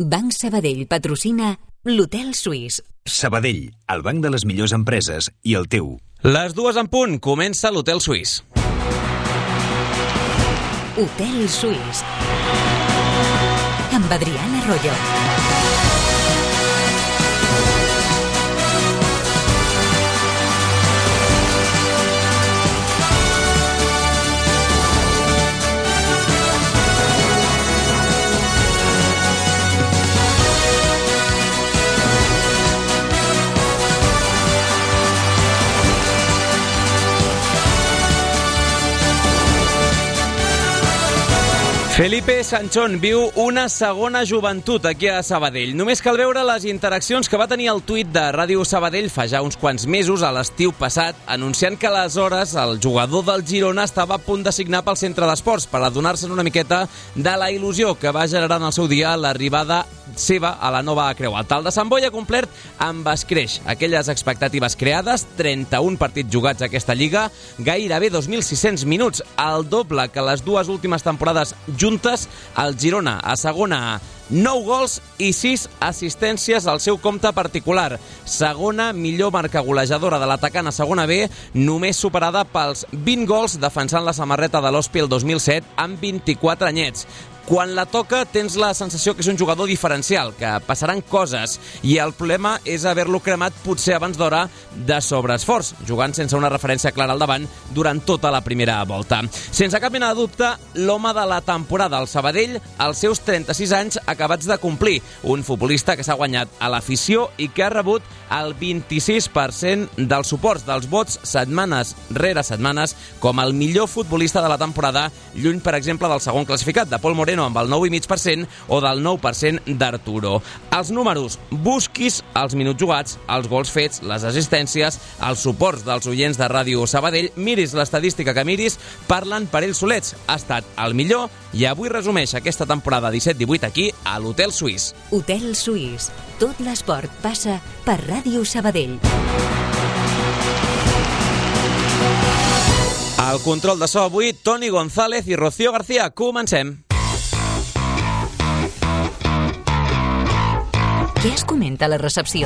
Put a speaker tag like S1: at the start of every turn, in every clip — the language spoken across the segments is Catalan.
S1: Banc Sabadell patrocina l'Hotel Suís.
S2: Sabadell, el banc de les millors empreses i el teu.
S3: Les 2 en punt, comença l'Hotel Suís.
S1: Hotel Suís. Amb Adriana Royo.
S3: Felipe Sanchón viu una segona joventut aquí a Sabadell. Només cal veure les interaccions que va tenir el tuit de Ràdio Sabadell fa ja uns quants mesos, a l'estiu passat, anunciant que aleshores el jugador del Girona estava a punt de signar pel centre d'esports per adonar-se'n una miqueta de la il·lusió que va generar en el seu dia l'arribada seva a la nova Creu Alta. El de Sant Boi ha complert amb escreix aquelles expectatives creades, 31 partits jugats a aquesta lliga, gairebé 2.600 minuts, el doble que les dues últimes temporades juntes. El Girona a segona A, 9 gols i 6 assistències al seu compte particular. Segona millor marca golejadora de l'atacant a segona B, només superada pels 20 gols defensant la samarreta de l'Hospi el 2007 amb 24 anyets. Quan la toca tens la sensació que és un jugador diferencial, que passaran coses, i el problema és haver-lo cremat potser abans d'hora de sobreesforç, jugant sense una referència clara al davant durant tota la primera volta. Sense cap mena de dubte, l'home de la temporada al Sabadell, als seus 36 anys acabats de complir, un futbolista que s'ha guanyat a l'afició i que ha rebut el 26% dels suports dels vots setmanes rere setmanes com el millor futbolista de la temporada, lluny, per exemple, del segon classificat, de Pol Moreno, amb el 9,5% o del 9% d'Arturo. Els números, busquis els minuts jugats, els gols fets, les assistències, els suports dels oients de Ràdio Sabadell, miris l'estadística que miris, parlen per ells solets. Ha estat el millor i avui resumeix aquesta temporada 17-18 aquí a l'Hotel Suís.
S1: Hotel Suís. Tot l'esport passa per Ràdio Sabadell.
S3: Al control de so avui, Toni González i Rocío García. Comencem.
S1: Què es comenta a la recepció?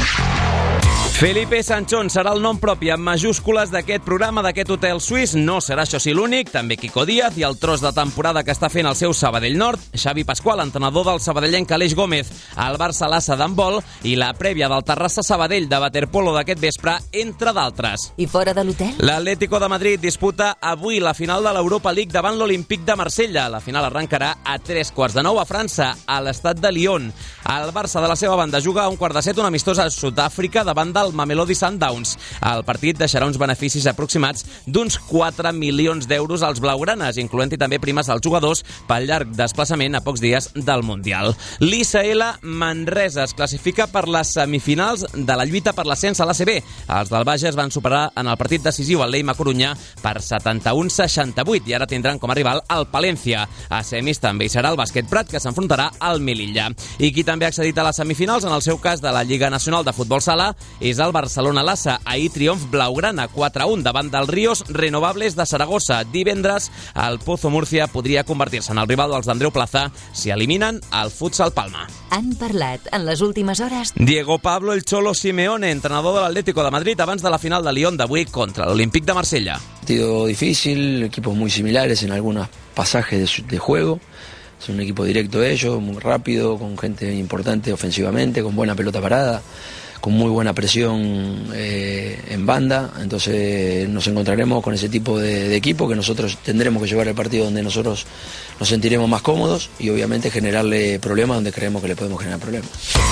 S3: Felipe Sanchón serà el nom propi amb majúscules d'aquest programa, d'aquest Hotel Suís. No serà això sí l'únic, també Quico Díaz i el tros de temporada que està fent el seu Sabadell Nord, Xavi Pasqual, entrenador del sabadellenc Aleix Gómez, el Barça Lassa d'handbol i la prèvia del Terrassa Sabadell de waterpolo d'aquest vespre, entre d'altres.
S1: I fora de l'hotel?
S3: L'Atlético de Madrid disputa avui la final de l'Europa League davant l'Olímpic de Marsella. La final arrencarà a 3:15 a França, a l'estat de Lyon. El Barça, de la seva banda, juga a 1:15 un amistós a Sud-àfrica davant del Mamelodi Sundowns. El partit deixarà uns beneficis aproximats d'uns 4 milions d'euros als blaugranes, incloent-hi també primes als jugadors pel llarg desplaçament a pocs dies del Mundial. L'ICL Manresa es classifica per les semifinals de la lluita per l'ascens a l'ACB. Els del Bages van superar en el partit decisiu el Leima Corunya per 71-68 i ara tindran com a rival el Palència. A semis també hi serà el Bàsquet Prat, que s'enfrontarà al Melilla. I qui també ha accedit a les semifinals, en el seu cas de la Lliga Nacional de Futbol Sala, és el Barcelona Lassa. Ahir triomf blaugrana 4-1 davant del Ríos Renovables de Saragossa. Divendres el Pozo Murcia podria convertir-se en el rival dels d'Andreu Plaza si eliminen el Futsal Palma.
S1: Han parlat en les últimes hores
S3: Diego Pablo El Cholo Simeone, entrenador de l'Atlético de Madrid, abans de la final de Lyon d'avui contra l'Olímpic de Marsella.
S4: Partido difícil, equipos muy similares en algunos pasajes de juego. Es un equipo directo ellos, muy rápido, con gente importante ofensivamente, con buena pelota parada, con muy buena presión en banda. Entonces nos encontraremos con ese tipo de equipo que nosotros tendremos que llevar el partido donde nosotros nos sentiremos más cómodos y obviamente generarle problemas donde creemos que le podemos generar problemas.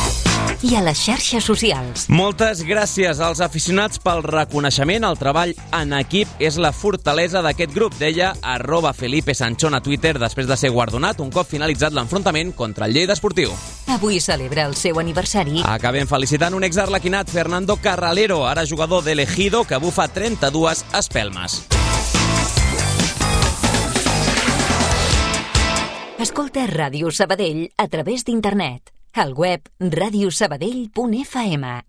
S1: i a les xarxes socials.
S3: Moltes gràcies als aficionats pel reconeixement. El treball en equip és la fortalesa d'aquest grup, deia @Felipe Sanchón a Twitter després de ser guardonat un cop finalitzat l'enfrontament contra el Lleida Esportiu.
S1: Avui celebra el seu aniversari.
S3: Acabem felicitant un exarlequinat, Fernando Carralero, ara jugador de l'Ejido, que bufa 32 espelmes.
S1: Escolta Ràdio Sabadell a través d'internet. Al web radiosabadell.fm.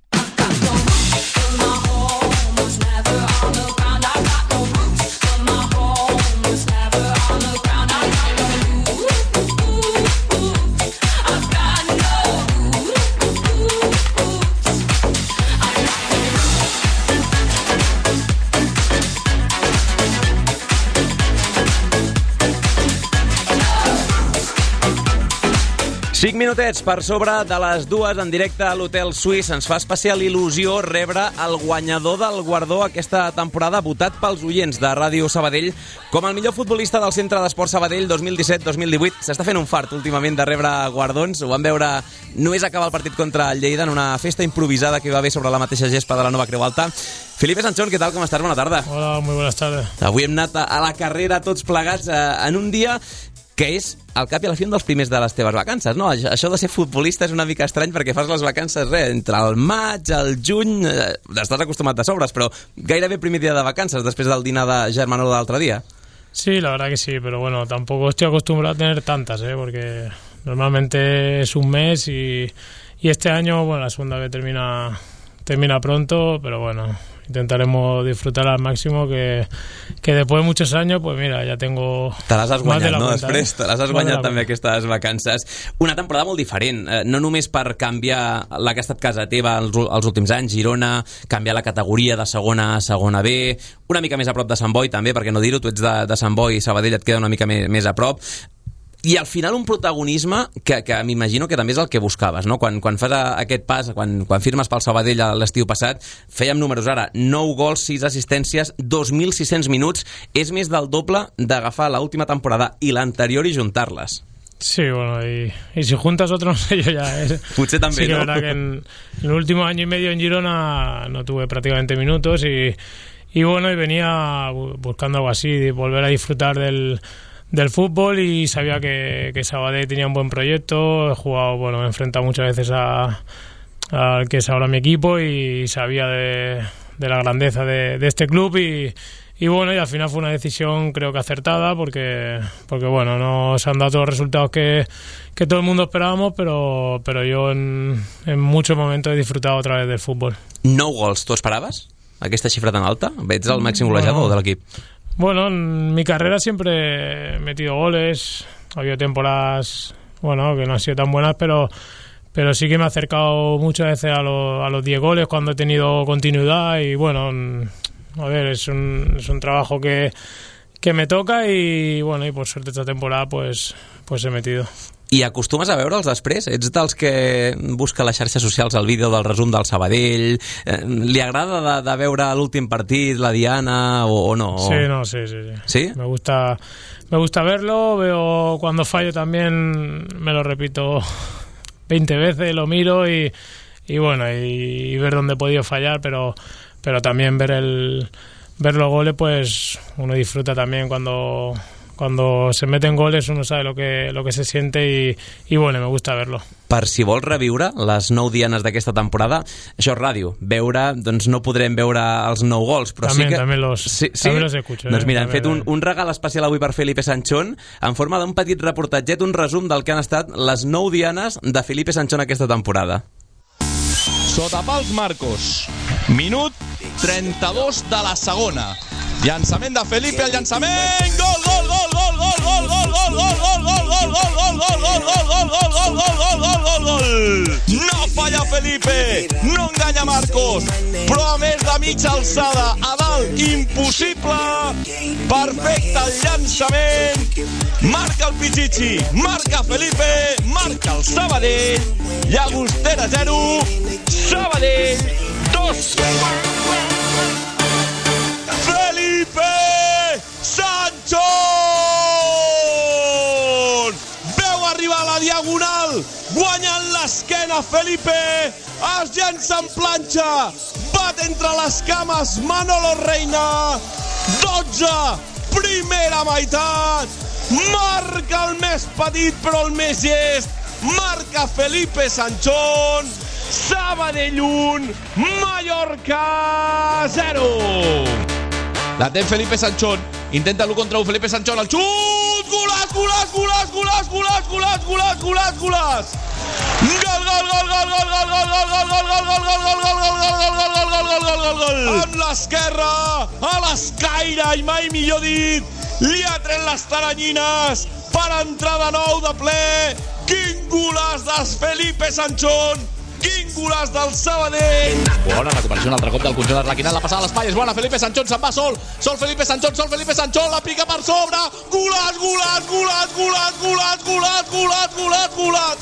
S3: 5 minutets per sobre de les 2 en directe a l'Hotel Suís. Ens fa especial il·lusió rebre el guanyador del guardó aquesta temporada, votat pels oients de Ràdio Sabadell com el millor futbolista del Centre d'Esport Sabadell 2017-2018. S'està fent un fart últimament de rebre guardons. Ho vam veure només acabar el partit contra el Lleida en una festa improvisada que hi va haver sobre la mateixa gespa de la Nova Creu Alta. Felipe Sanchón, què tal? Com estàs? Bona tarda.
S5: Hola, muy buenas tardes.
S3: Avui hem anat a la carrera tots plegats en un dia que és, al cap i a la fi, un dels primers de les teves vacances, no? Això de ser futbolista és una mica estrany perquè fas les vacances, entre el maig, el juny, estàs acostumat a sobres, però gairebé primer dia de vacances després del dinar de Germanó de l'altre dia.
S5: Sí, la verdad que sí, pero bueno, tampoco estoy acostumbrado a tener tantas, porque normalmente es un mes y este año, bueno, la segunda vez termina pronto, pero bueno, intentaremos disfrutar al máximo, que después de muchos años, pues mira, ja tengo...
S3: Te les has guanyat, no?
S5: Cuenta,
S3: Després te les has guanyat també aquestes vacances. Una temporada molt diferent, no només per canviar la que ha estat casa teva els últims anys, Girona, canviar la categoria de segona a segona B, una mica més a prop de Sant Boi també, perquè no dir-ho, tu ets de Sant Boi i Sabadell et queda una mica més a prop. I al final un protagonisme que m'imagino que també és el que buscaves, no? Quan fas aquest pas, quan firmes pel Sabadell l'estiu passat, fèiem números ara, 9 gols, 6 assistències, 2.600 minuts, és més del doble d'agafar l'última temporada i l'anterior i juntar-les.
S5: Sí, bueno, y si juntas otro, no sé yo ya.
S3: Potser també,
S5: sí que
S3: no?
S5: Es verdad que en el último año y medio en Girona no tuve prácticamente minutos y bueno, y venía buscando algo así, volver a disfrutar del fútbol, y sabía que Sabadell tenía un buen proyecto. He jugado, bueno, me he enfrentado muchas veces al que es ahora mi equipo y sabía de la grandeza de este club y bueno, y al final fue una decisión creo que acertada porque bueno, no se han dado todos los resultados que todo el mundo esperábamos, pero yo en muchos momentos he disfrutado otra vez del fútbol.
S3: 9 gols, tu esperaves aquesta xifra tan alta? Ets el màxim golejador de l'equip?
S5: Bueno, en mi carrera siempre he metido goles. Ha habido temporadas, bueno, que no han sido tan buenas, pero sí que me he acercado muchas veces a los 10 goles cuando he tenido continuidad. Y bueno, a ver, es un trabajo que me toca y bueno, y por suerte esta temporada pues he metido.
S3: I acostumes a veure'ls després? Ets dels que busca a les xarxes socials el vídeo del resum del Sabadell? Li agrada de veure l'últim partit, la diana, o no?
S5: Sí, no, sí.
S3: ¿Sí?
S5: Me gusta verlo, veo cuando fallo también, me lo repito 20 veces, lo miro y bueno, y ver dónde he podido fallar, pero también ver los goles, pues uno disfruta también cuando se meten goles, uno sabe lo que se siente y bueno, me gusta verlo.
S3: Per si vols reviure les 9 dianes d'aquesta temporada, això és ràdio, doncs no podrem veure els 9 gols, però
S5: también,
S3: sí que...
S5: També los escucho.
S3: Doncs mira, hem fet un regal especial avui per Felipe Sanchón en forma d'un petit reportatget, un resum del que han estat les 9 dianes de Felipe Sanchón aquesta temporada.
S6: Sota pals Marcos, minut 32 de la segona. Llançament de Felipe, el llançament, gol, gol, gol, gol, gol, gol, gol, gol, gol, gol, gol, gol, gol, gol, gol. No falla Felipe, no enganya Marcos, però a més de mitja alçada, a dalt, impossible, perfecte el llançament, marca el Pichichi, marca Felipe, marca el Sabadell, Llagostera 0, Sabadell 2. Felipe Sanchón! Veu arribar a la diagonal, guanyant l'esquena Felipe, es llença en planxa, bat entre les cames Manolo Reina, 12, primera meitat, marca el més petit però el més llest, marca Felipe Sanchón, Sabadell 1, Mallorca 0. La té Felipe Sanchón, intenta l'1 contra 1, Felipe Sanchón, el xut, golaç, golaç, golaç, golaç, golaç, golaç, golaç, golaç, golaç. Gol, gol, gol, gol, gol, gol, gol, gol, gol, gol, gol, gol, gol, gol, gol, gol, gol, gol, gol, gol. Amb l'esquerra, a l'escaire, i mai millor dit, li ha tret les taranyines per entrar de nou de ple. Quin golaç de Felipe Sanchón, quin golaç del Sabadell. Bona recuperació, un altre cop del conjunt arlequinat, la passada a l'espai és bona, Felipe Sanchón se'n va sol Felipe Sanchón, la pica per sobre, golaç, golaç, golaç, golaç, golaç, golaç, golaç, golaç, golaç.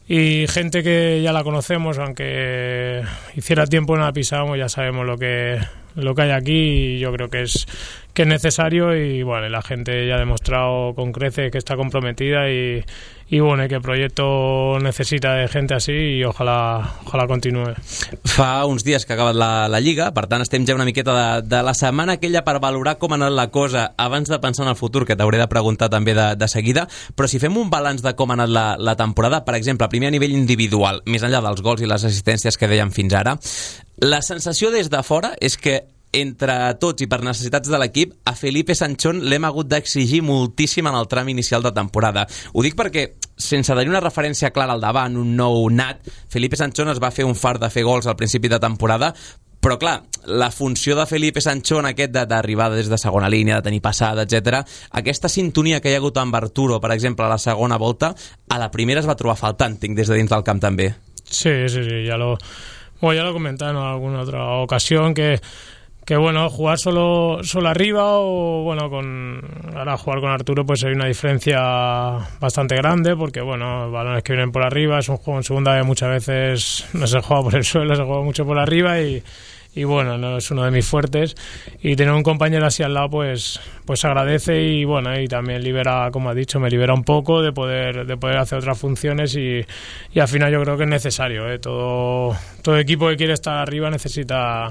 S5: y gente que ya la conocemos, aunque hiciera tiempo no la pisábamos, ya sabemos lo que hay aquí, y yo creo que es necesario, y bueno, la gente ya ha demostrado con creces que está comprometida, y bueno, que el proyecto necessita de gente així, i ojalà continuï.
S3: Fa uns dies que ha acabat la Lliga, per tant estem ja una miqueta de la setmana aquella per valorar com ha anat la cosa abans de pensar en el futur, que t'hauré de preguntar també de seguida, però si fem un balanç de com ha anat la temporada, per exemple, primer a nivell individual, més enllà dels gols i les assistències que dèiem fins ara, la sensació des de fora és que entre tots i per necessitats de l'equip, a Felipe Sanchón l'hem hagut d'exigir moltíssim en el tram inicial de temporada. Ho dic perquè, sense tenir una referència clara al davant, un nou nat, Felipe Sanchón es va fer un fart de fer gols al principi de temporada, però clar, la funció de Felipe Sanchón aquest d'arribar des de segona línia, de tenir passada, etc., aquesta sintonia que hi ha hagut amb Arturo, per exemple, a la segona volta, a la primera es va trobar faltant, tinc des de dins del camp també.
S5: Sí, ya lo he comentado en alguna otra ocasión, que bueno, jugar solo arriba, o bueno, ahora jugar con Arturo, pues hay una diferencia bastante grande, porque bueno, balones que vienen por arriba, es un juego en segunda que muchas veces no se juega por el suelo, se juega mucho por arriba, y bueno, no es uno de mis fuertes, y tener un compañero así al lado pues agradece, y bueno, y también libera, como has dicho, me libera un poco de poder hacer otras funciones, y al final yo creo que es necesario, todo equipo que quiere estar arriba necesita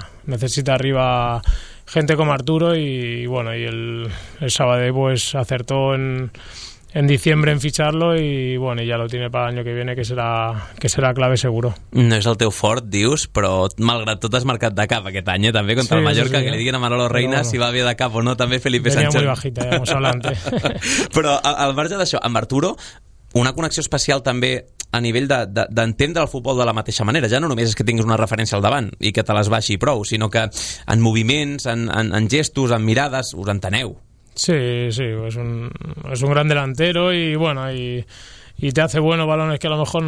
S5: arriba gente como Arturo, y bueno, y el Sabadell pues acertó en diciembre en ficharlo, y bueno, ya lo tiene para el año que viene, que serà clave seguro.
S3: No és el teu fort, dius, però malgrat tot has marcat de cap aquest any, també contra el Mallorca, que li diguin a Manolo Reina si va bé de cap o no, també Felipe Sanchón.
S5: Venia muy bajita, ja vamos adelante.
S3: Però al marge d'això, amb Arturo, una connexió especial també a nivell d'entendre el futbol de la mateixa manera. Ja no només és que tinguis una referència al davant i que te les baixi prou, sinó que en moviments, en gestos, en mirades, us enteneu.
S5: Sí, es un gran delantero, y bueno, y te hace buenos balones que a lo mejor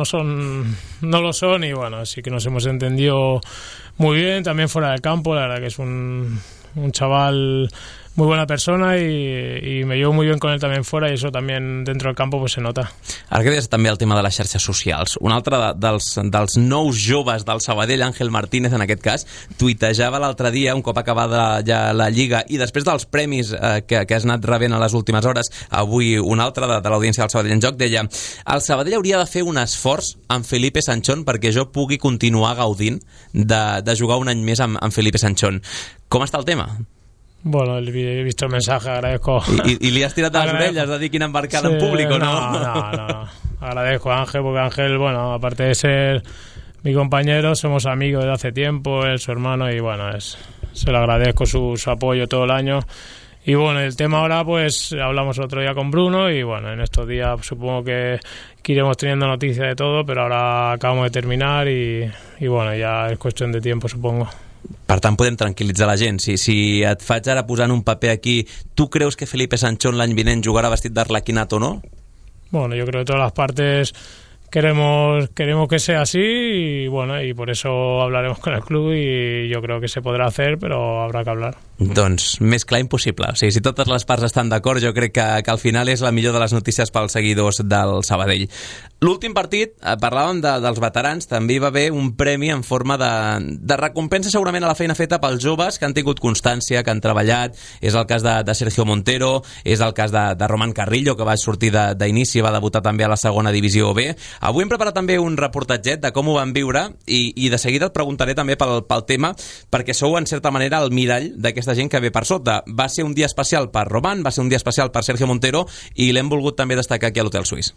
S5: no lo son, y bueno, sí que nos hemos entendido muy bien, también fuera del campo. La verdad que es un chaval muy buena persona, y me llevo muy bien con él también fuera, y eso también dentro del campo pues se nota.
S3: Ara que deies també el tema de les xarxes socials, un altre dels nous joves del Sabadell, Ángel Martínez en aquest cas, tuitejava l'altre dia, un cop acabada ja la Lliga i després dels premis que has anat rebent a les últimes hores, avui un altre de l'audiència del Sabadell en Joc, deia: el Sabadell hauria de fer un esforç amb Felipe Sanchón perquè jo pugui continuar gaudint de jugar un any més amb Felipe Sanchón. Com està el tema?
S5: Bueno, he visto el mensaje, agradezco.
S3: ¿Y le has tirado las orellas de quién embarcada en público, no?
S5: No. Agradezco a Ángel, porque Ángel, bueno, aparte de ser mi compañero, somos amigos desde hace tiempo, él, su hermano, y bueno, se lo agradezco su apoyo todo el año. Y bueno, el tema ahora, pues hablamos otro día con Bruno, y bueno, en estos días supongo que iremos teniendo noticias de todo, pero ahora acabamos de terminar, y bueno, ya es cuestión de tiempo, supongo.
S3: Per tant, podem tranquil·litzar la gent. Si et faig ara posant un paper aquí, tu creus que Felipe Sanchón l'any vinent jugarà vestit d'Arlequinat o no?
S5: Bueno, yo creo que todas las partes queremos que sea así, y bueno, y por eso hablaremos con el club, y yo creo que se podrá hacer, pero habrá que hablar.
S3: Doncs més clar impossible. O sigui, si totes les parts estan d'acord, jo crec que al final és la millor de les notícies pels seguidors del Sabadell. L'últim partit, parlàvem dels veterans, també hi va haver un premi en forma de recompensa segurament a la feina feta pels joves que han tingut constància, que han treballat. És el cas de Sergio Montero, és el cas de Román Carrillo, que va sortir d'inici, va debutar també a la segona divisió B. Avui hem preparat també un reportatget de com ho van viure, i de seguida et preguntaré també pel tema, perquè sou en certa manera el mirall d'aquesta gent que ve per sota. Va ser un dia especial per Román, va ser un dia especial per Sergio Montero, i l'hem volgut també destacar aquí a l'Hotel Suís.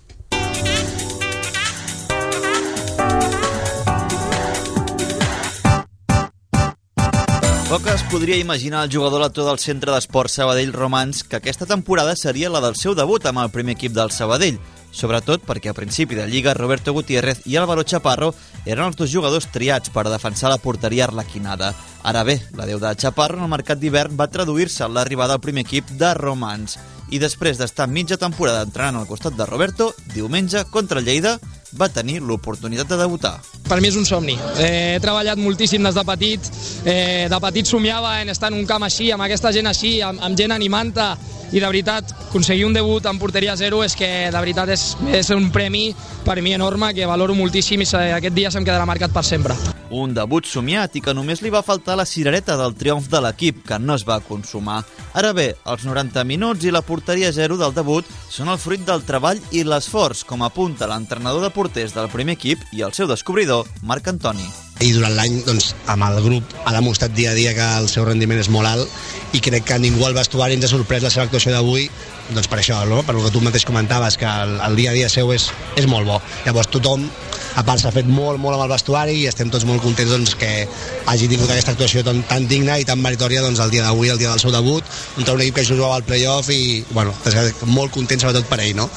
S7: Poc es podria imaginar el jugador lector del Centre d'Esports Sabadell Romans que aquesta temporada seria la del seu debut amb el primer equip del Sabadell, sobretot perquè a principi de Lliga Roberto Gutiérrez i Álvaro Chaparro eren els dos jugadors triats per defensar la porteria arlequinada. Ara bé, la deu de Chaparro en el mercat d'hivern va traduir-se en l'arribada al primer equip de Romans. I després d'estar mitja temporada entrenant al costat de Roberto, diumenge contra el Lleida va tenir l'oportunitat de debutar.
S8: Per mi és un somni. He treballat moltíssim des de petit. De petit somiava en estar en un camp així, amb aquesta gent així, amb gent animant-te, i de veritat, aconseguir un debut en porteria zero és que de veritat és un premi per mi enorme, que valoro moltíssim, i aquest dia se'm quedarà marcat per sempre.
S7: Un debut somiat i que només li va faltar la cirereta del triomf de l'equip, que no es va consumar. Ara bé, els 90 minuts i la porteria zero del debut són el fruit del treball i l'esforç, com apunta l'entrenador de porters del primer equip i el seu descobridor, Marc Antoni.
S9: I durant l'any, doncs, amb el grup ha demostrat dia a dia que el seu rendiment és molt alt, i crec que ningú al vestuari ens ha sorprès la seva actuació d'avui, doncs per això, no? Per el que tu mateix comentaves, que el dia a dia seu és molt bo. Llavors tothom, a part, s'ha fet molt amb el vestuari, i estem tots molt contents, doncs, que hagi tingut aquesta actuació tan digna i tan meritòria, doncs, el dia d'avui, el dia del seu debut, contra un equip que jugava al play-off, i bueno, molt contents sobretot per ell, no?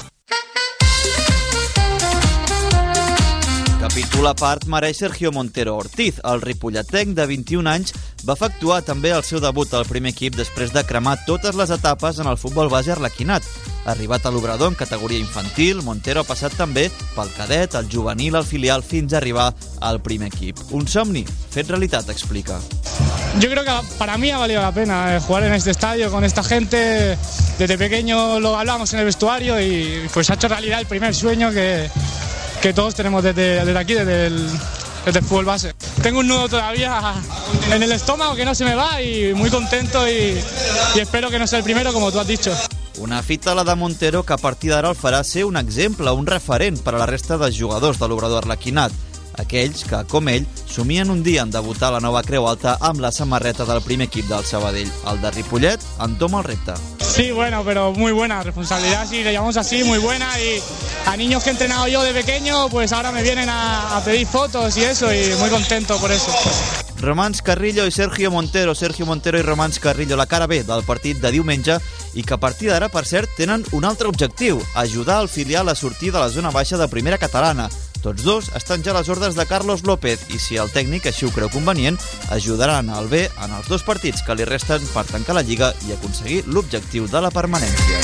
S7: Capítol a part mereix Sergio Montero Ortiz. El ripolletec de 21 anys va efectuar també el seu debut al primer equip després de cremar totes les etapes en el futbol base arlequinat. Arribat a l'Obrador en categoria infantil, Montero ha passat també pel cadet, el juvenil, el filial, fins a arribar al primer equip. Un somni fet realitat, explica.
S10: Yo creo que para mí ha valido la pena jugar en este estadio con esta gente. Desde pequeño lo hablamos en el vestuario y pues ha hecho realidad el primer sueño que todos tenemos desde aquí, desde el fútbol base. Tengo un nudo todavía en el estómago que no se me va, y muy contento, y espero que no sea el primero, como tú has dicho.
S7: Una fita, la de Montero, que a partir d'ara el farà ser un exemple, un referent per a la resta de jugadors de l'Obrador arlequinat. Aquells que, com ell, somien un dia en debutar a la nova Creu Alta amb la samarreta del primer equip del Sabadell. El de Ripollet entoma el repte.
S10: Sí, bueno, pero muy buena responsabilidad, si le llamamos así, muy buena, y a niños que he entrenado yo de pequeño, pues ahora me vienen a pedir fotos y eso, y muy contento por eso.
S7: Romans Carrillo i Sergio Montero. Sergio Montero i Romans Carrillo, la cara B del partit de diumenge, i que a partir d'ara, per cert, tenen un altre objectiu: ajudar el filial a sortir de la zona baixa de primera catalana. Tots dos estan ja a les ordres de Carlos López, i si el tècnic així ho creu convenient, ajudaran al B en els 2 partits que li resten per tancar la Lliga i aconseguir l'objectiu de la permanència.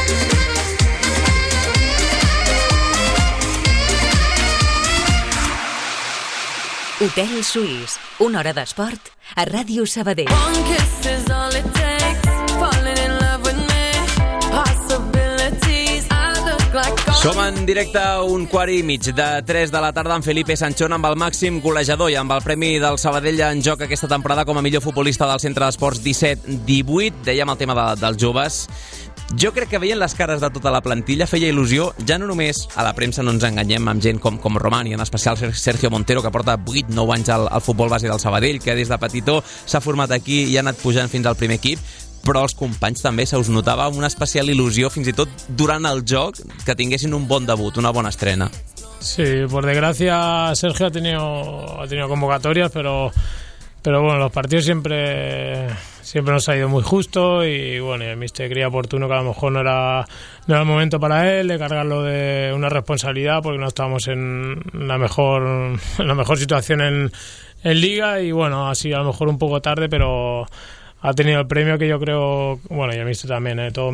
S1: Hotel Suís, una hora d'esport a Ràdio Sabadell.
S3: Som en directe a 1:15 de 3 de la tarda amb Felipe Sanchón, amb el màxim golejador i amb el premi del Sabadell en joc aquesta temporada com a millor futbolista del Centre d'Esports 17-18. Dèiem el tema dels joves. Jo crec que veient les cares de tota la plantilla feia il·lusió, ja no només a la premsa, no ens enganyem, amb gent com Román i en especial Sergio Montero, que porta 8-9 anys al futbol base del Sabadell, que des de petitó s'ha format aquí i ha anat pujant fins al primer equip, però els companys també se us notava una especial il·lusió, fins i tot durant el joc, que tinguessin un bon debut, una bona estrena.
S5: Sí, por desgracia Sergio ha tenido convocatorias, pero bueno, los partidos siempre nos ha ido muy justo, y bueno, el míster creía oportuno que a lo mejor no era el momento para él de cargarlo de una responsabilidad, porque no estábamos en la mejor situación en Liga, y bueno, así a lo mejor un poco tarde, pero ha tenido el premio que yo creo, bueno, y el míster también, todos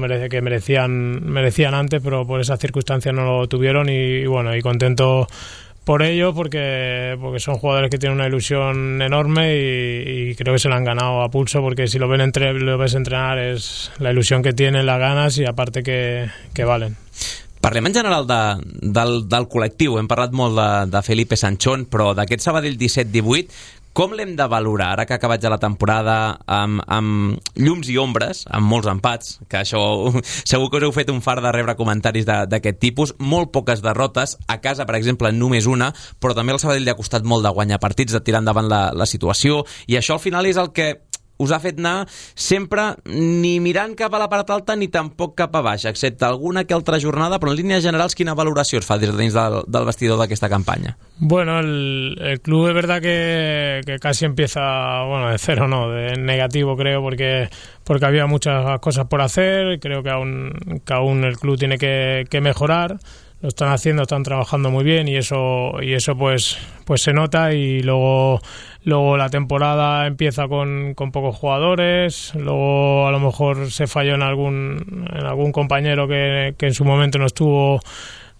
S5: merecían antes, pero por esas circunstancias no lo tuvieron, y bueno, y contento por ello, porque son jugadores que tienen una ilusión enorme, y creo que se la han ganado a pulso, porque si lo ves entrenar es la ilusión que tienen, las ganas, y aparte que valen.
S3: Parlem en general del col·lectiu. Hem parlat molt de Felipe Sanchón, però d'aquest Sabadell 17-18, com l'hem de valorar ara que ha acabat ja la temporada amb llums i ombres, amb molts empats, que això segur que us heu fet un fart de rebre comentaris d'aquest tipus, molt poques derrotes, a casa per exemple només una, però també el Sabadell li ha costat molt de guanyar partits, de tirar endavant la situació, i això al final és el que us ha fet anar sempre ni mirant cap a la part alta ni tampoc cap a baix, excepte alguna que altra jornada, però en línies generals quina valoració es fa des de dins del vestidor d'aquesta campanya?
S5: Bueno, el club es verdad que casi empieza, bueno, de cero, no, de negativo creo, porque había muchas cosas por hacer. Creo que aún el club tiene que mejorar. Lo están haciendo, están trabajando muy bien, y eso pues se nota, y luego la temporada empieza con pocos jugadores, luego a lo mejor se falló en algún compañero que en su momento no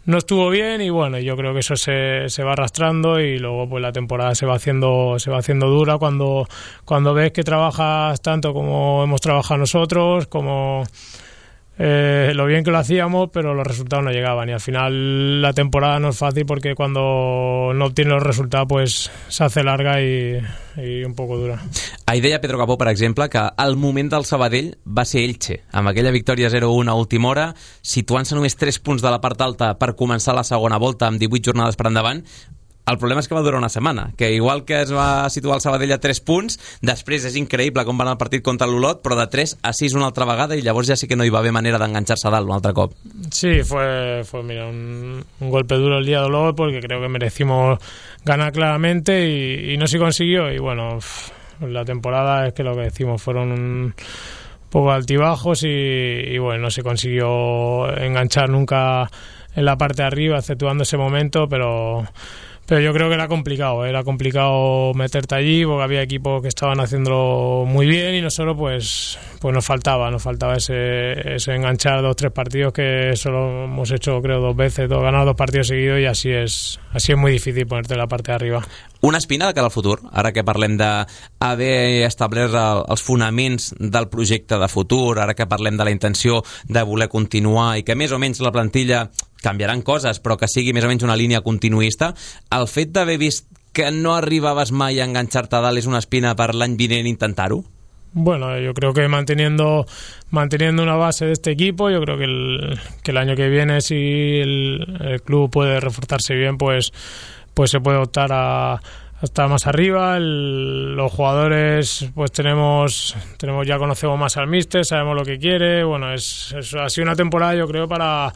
S5: no estuvo bien, y bueno, yo creo que eso se va arrastrando, y luego pues la temporada se va haciendo dura cuando ves que trabajas tanto como hemos trabajado nosotros, como lo bien que lo hacíamos, pero los resultados no llegaban, y al final la temporada no es fácil, porque cuando no obtienes los resultados pues se hace larga y un poco dura.
S3: Ahir deia Pedro Capó, per exemple, que el moment del Sabadell va ser Elche, amb aquella victòria 0-1 a última hora, situant-se només 3 punts de la part alta per començar la segona volta amb 18 jornades per endavant. El problema és que va durar una setmana, que igual que es va situar el Sabadell a 3 punts, després és increïble com va anar el partit contra l'Olot, però de 3 a 6 una altra vegada, i llavors ja sí que no hi va haver manera d'enganxar-se a dalt un altre cop.
S5: Sí, fue mira, un golpe duro el día de Olot, porque creo que merecimos ganar claramente y no se consiguió, y bueno, la temporada es que lo que decimos fueron un poco altibajos, y bueno, no se consiguió enganchar nunca en la parte de arriba, exceptuando ese momento, pero yo creo que era complicado meterte allí, porque había equipos que estaban haciéndolo muy bien, y nosotros pues nos faltaba ese enganchar 2-3 partidos, que solo hemos hecho creo 2 veces, ganar 2 partidos seguidos, y así es muy difícil ponerte en la parte de arriba.
S3: Una espina de cara al futur, ara que parlem d'haver establert els fonaments del projecte de futur, ara que parlem de la intenció de voler continuar, i que més o menys la plantilla canviaran coses, però que sigui més o menys una línia continuista, el fet d'haver vist que no arribaves mai a enganxar-te a dalt és una espina per l'any vinent intentar-ho?
S5: Bueno, yo creo que manteniendo una base de este equipo, yo creo que el año que viene, si el club puede reforzarse bien, pues se puede optar a estar más arriba. Los jugadores pues tenemos ya conocemos más al míster, sabemos lo que quiere. Bueno, ha sido una temporada, yo creo, para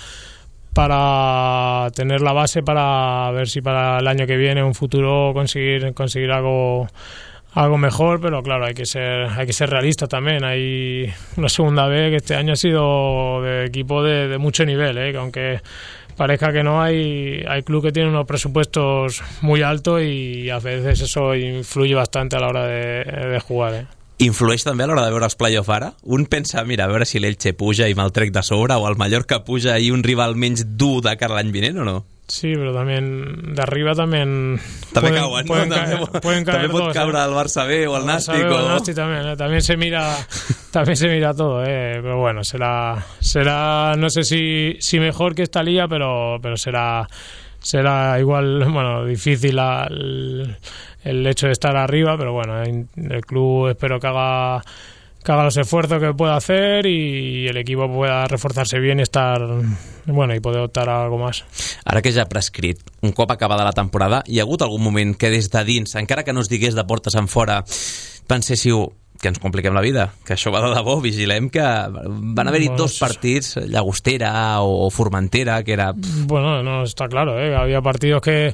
S5: tener la base, para ver si para el año que viene, un futuro, conseguir algo mejor, pero claro, hay que ser realista también. Hay una segunda B que este año ha sido de equipo de mucho nivel, que aunque parezca que no, hay clubes que tienen unos presupuestos muy altos, y a veces eso influye bastante a la hora de jugar.
S3: Influeix també a l'hora de veure els play-off ara? Un pensa, mira, a veure si l'Elche puja i me'l trec de sobre, o el Mallorca puja i un rival menys dur de cara a l'any vinent, o no?
S5: Sí, pero también de arriba también
S3: cauen,
S5: pueden
S3: ¿no?
S5: Caer
S3: també pot
S5: dos,
S3: caure el Barça B o el Nàstic.
S5: El Nàstic también, también se mira todo, pero bueno, será no sé si mejor que esta liga, pero será igual, bueno, difícil el hecho de estar arriba, pero bueno, el club espero que haga los esfuerzos que pueda hacer, y el equipo pueda reforzarse bien y y poder optar a algo más.
S3: Ara que ja ha prescrit, un cop acabada la temporada, hi ha hagut algun moment que des de dins, encara que no es digués de portes enfora, penséssiu que ens compliquem la vida, que això va de debò, vigilem que van haver-hi 2 partits, Llagostera o Formentera, que era...
S5: Bueno, no, está claro, había partidos que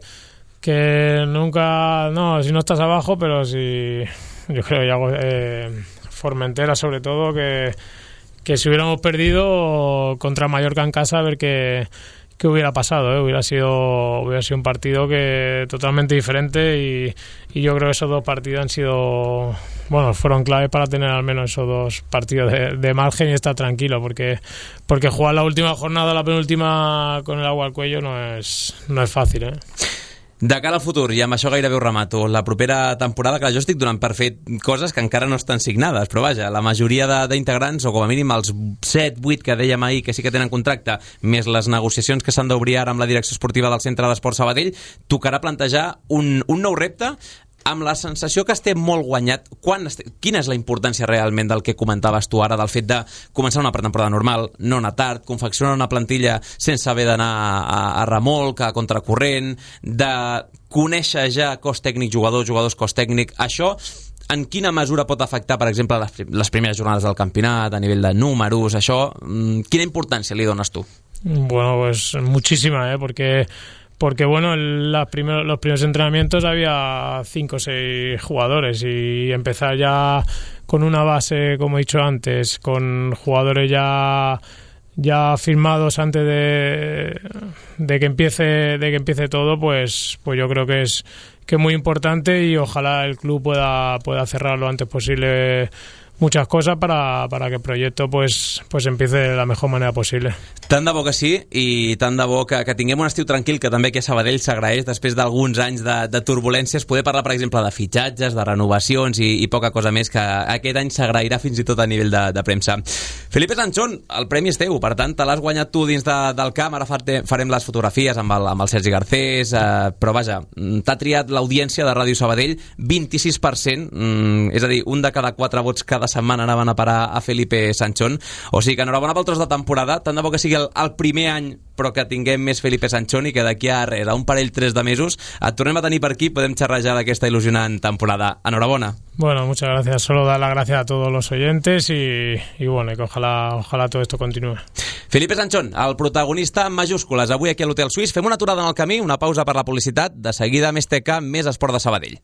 S5: nunca, no, si no estás abajo, pero si, yo creo, Formentera sobre todo, que si hubiéramos perdido contra Mallorca en casa, a ver qué hubiera pasado, hubiera sido un partido totalmente diferente, y yo creo que esos 2 partidos fueron claves para tener al menos esos 2 partidos de margen y estar tranquilo, porque jugar la última jornada, la penúltima, con el agua al cuello no es fácil.
S3: De cara al futur, i amb això gairebé ho remato, la propera temporada, que jo estic donant per fet coses que encara no estan signades, però vaja, la majoria d'integrants, o com a mínim els 7-8 que dèiem ahir que sí que tenen contracte, més les negociacions que s'han d'obrir ara amb la direcció esportiva del Centre d'Esport Sabadell, tocarà plantejar un nou repte, amb la sensació que estem molt guanyat. Quina és la importància realment del que comentaves tu ara, del fet de començar una pretemporada normal, no anar tard, confeccionar una plantilla sense haver d'anar a remolc, a contracorrent, de conèixer ja cos tècnic jugadors cos tècnic? Això en quina mesura pot afectar, per exemple, les primeres jornades del campionat, a nivell de números, això? Quina importància li dones tu?
S5: Bueno, pues muchísima, porque bueno, los primeros entrenamientos había 5 o 6 jugadores, y empezar ya con una base, como he dicho antes, con jugadores ya firmados antes de que empiece todo, pues yo creo que es muy importante, y ojalá el club pueda cerrar lo antes posible muchas cosas para que el proyecto pues empiece de la mejor manera posible.
S3: Tant de bo que sí, i tant de bo que tinguem un estiu tranquil, que també aquí a Sabadell s'agraeix després d'alguns anys de turbulències, poder parlar, per exemple, de fitxatges, de renovacions i poca cosa més, que aquest any s'agrairà fins i tot a nivell de premsa. Felipe Sanchón, el premi és teu, per tant, te l'has guanyat tu dins del camp, ara farem les fotografies amb el Sergi Garcés, però vaja, t'ha triat l'audiència de Ràdio Sabadell, 26%, és a dir, un de cada 4 vots cada setmana anaven a parar a Felipe Sanchón, o sigui que enhorabona pel tros de temporada, tant de bo que sigui el primer any però que tinguem més Felipe Sanchón i que d'aquí a res, a un parell 3 de mesos et tornem a tenir per aquí, podem xerrajar d'aquesta il·lusionant temporada. Enhorabona.
S5: Bueno, muchas gracias. Solo dar las gracias a todos los oyentes y bueno, y que ojalá todo esto continúe.
S3: Felipe Sanchón, el protagonista en majúscules avui aquí a l'Hotel Suís. Fem una aturada en el camí, una pausa per la publicitat. De seguida, més TK, més esport de Sabadell.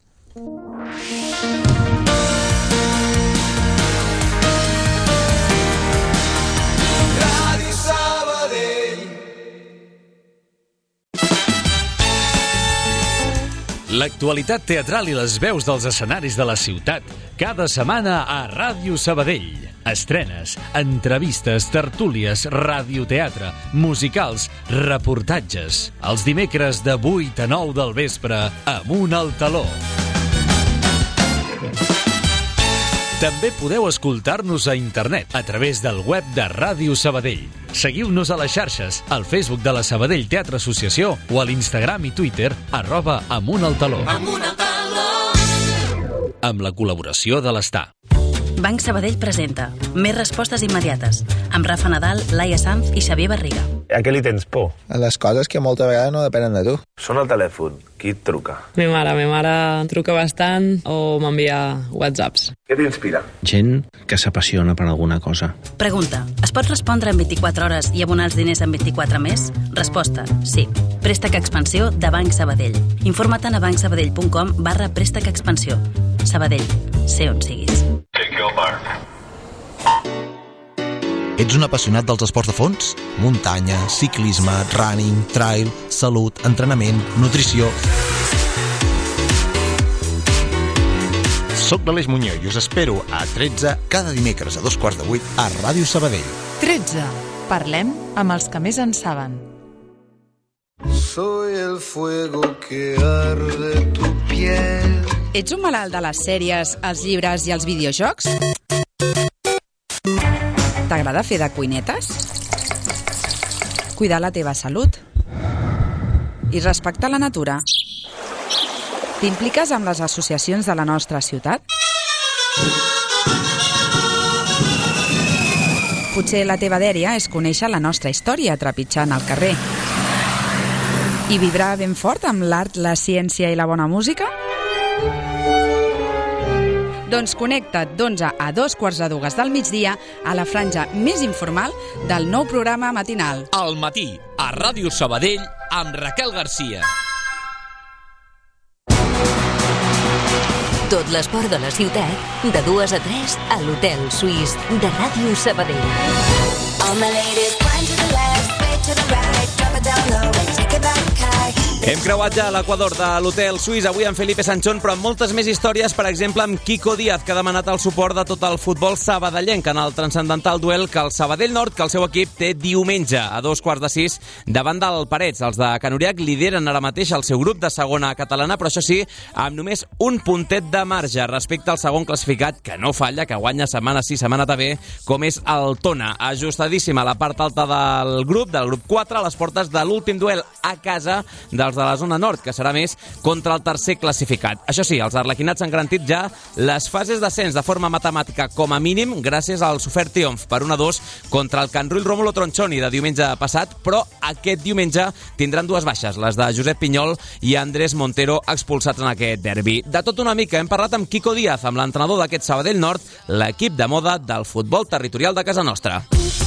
S11: L'actualitat teatral i les veus dels escenaris de la ciutat, cada setmana a Ràdio Sabadell. Estrenes, entrevistes, tertúlies, radioteatre, musicals, reportatges. Els dimecres de 8 a 9 del vespre, Amunt al Taló. També podeu escoltar-nos a internet a través del web de Ràdio Sabadell. Seguiu-nos a les xarxes, al Facebook de la Sabadell Teatre Associació o a l'Instagram i Twitter @amuntaltaló. Amb la col·laboració de l'Estar.
S12: Banc Sabadell presenta Més respostes immediates, amb Rafa Nadal, Laia Sanz i Xavier Barriga.
S13: A què li tens por?
S14: A les coses que molta vegada no depenen de tu.
S13: Sona el telèfon. Qui et truca?
S15: Mi mare truca bastant o m'envia whatsapps.
S13: Què t'inspira?
S16: Gent que s'apassiona per alguna cosa.
S12: Pregunta, es pot respondre en 24 hores i abonar els diners en 24 més? Resposta, sí. Préstec Expansió de Banc Sabadell. Informa't a bancsabadell.com/préstec expansió. Sabadell, sé on siguis.
S17: Ets un apassionat dels esports de fons? Muntanya, ciclisme, running, trail, salut, entrenament, nutrició... Soc l'Aleix Muñoz i us espero a 13 cada dimecres a 7:15 a Ràdio Sabadell.
S18: 13. Parlem amb els que més en saben.
S19: Soy el fuego que arde tu piel.
S18: Ets un malalt de les sèries, els llibres i els videojocs? T'agrada fer de cuinetes? Cuidar la teva salut? I respectar la natura? T'impliques amb les associacions de la nostra ciutat? Potser la teva dèria és conèixer la nostra història trepitjant al carrer. I vibrar ben fort amb l'art, la ciència i la bona música? Doncs connecta't d'11 a 2:15 del migdia a la franja més informal del nou programa matinal.
S11: Al matí, a Ràdio Sabadell, amb Raquel Garcia.
S1: Tot l'esport de la ciutat, de 2 a 3 a l'Hotel Suís de Ràdio Sabadell.
S20: All my ladies, wind to the left, straight to the right, drop it down low and take it back high.
S3: Hem creuat ja l'Equador de l'Hotel Suís, avui amb Felipe Sanchón, però amb moltes més històries, per exemple amb Quico Díaz, que ha demanat el suport de tot el futbol sabadellenc en el transcendental duel que el Sabadell Nord, que el seu equip té diumenge a 5:15 davant del Parets. Els de Can Uriac lideren ara mateix el seu grup de segona catalana, però això sí, amb només un puntet de marge respecte al segon classificat, que no falla, que guanya setmana sí, setmana també, com és el Tona. Ajustadíssima a la part alta del grup 4, a les portes de l'últim duel a casa dels de la zona nord, que serà més contra el tercer classificat. Això sí, els arlequinats han garantit ja les fases d'ascens de forma matemàtica com a mínim gràcies al sofert triomf per 1-2 contra el Can Rull Rómulo Tronchoni de diumenge passat, però aquest diumenge tindran dues baixes, les de Josep Pinyol i Andrés Montero, expulsats en aquest derbi. De tot una mica hem parlat amb Quico Díaz, amb l'entrenador d'aquest Sabadell Nord, l'equip de moda del futbol territorial de casa nostra.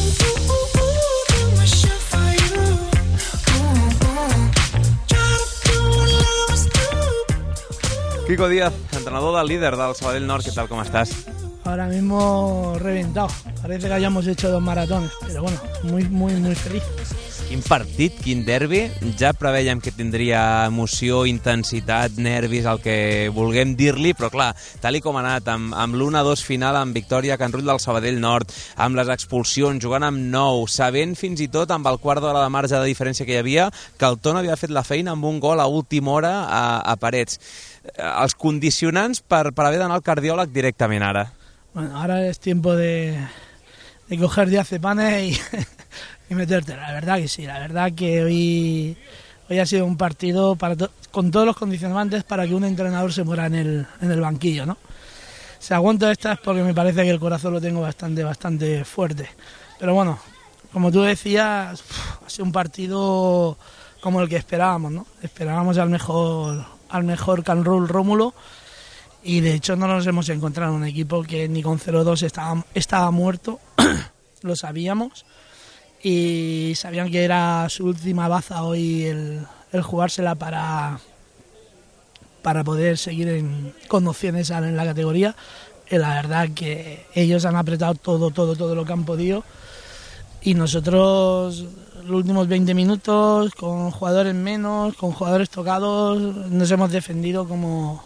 S3: Quico Díaz, entrenador del líder del Sabadell Nord, ¿qué tal? ¿Cómo estás?
S21: Ahora mismo reventado. Parece que hayamos hecho 2 maratones, pero bueno, muy feliz.
S3: Quin partit, quin derbi. Ja preveiem que tindria emoció, intensitat, nervis, el que vulguem dir-li, però clar, tal i com ha anat, amb l'1-2 final, amb victòria a Can Rull del Sabadell Nord, amb les expulsions, jugant amb 9, sabent fins i tot amb el quart d'hora de marge de diferència que hi havia, que el Tona havia fet la feina amb un gol a última hora a Parets. Els condicionants per haver d'anar al cardiòleg directament ara.
S21: Bueno, ahora es tiempo de coger diazepanes y meterte. La verdad que sí, la verdad que hoy ha sido un partido con todos los condicionantes para que un entrenador se muera en el banquillo, ¿no? Si aguanto estas porque me parece que el corazón lo tengo bastante fuerte. Pero bueno, como tú decías, ha sido un partido como el que esperábamos, ¿no? Esperábamos al mejor Can Rull Rómulo y de hecho no nos hemos encontrado un equipo que ni con 0-2 estaba muerto, lo sabíamos. Y sabían que era su última baza hoy el jugársela para poder seguir con opciones en la categoría. Y la verdad que ellos han apretado todo lo que han podido y nosotros los últimos 20 minutos con jugadores menos, con jugadores tocados, nos hemos defendido como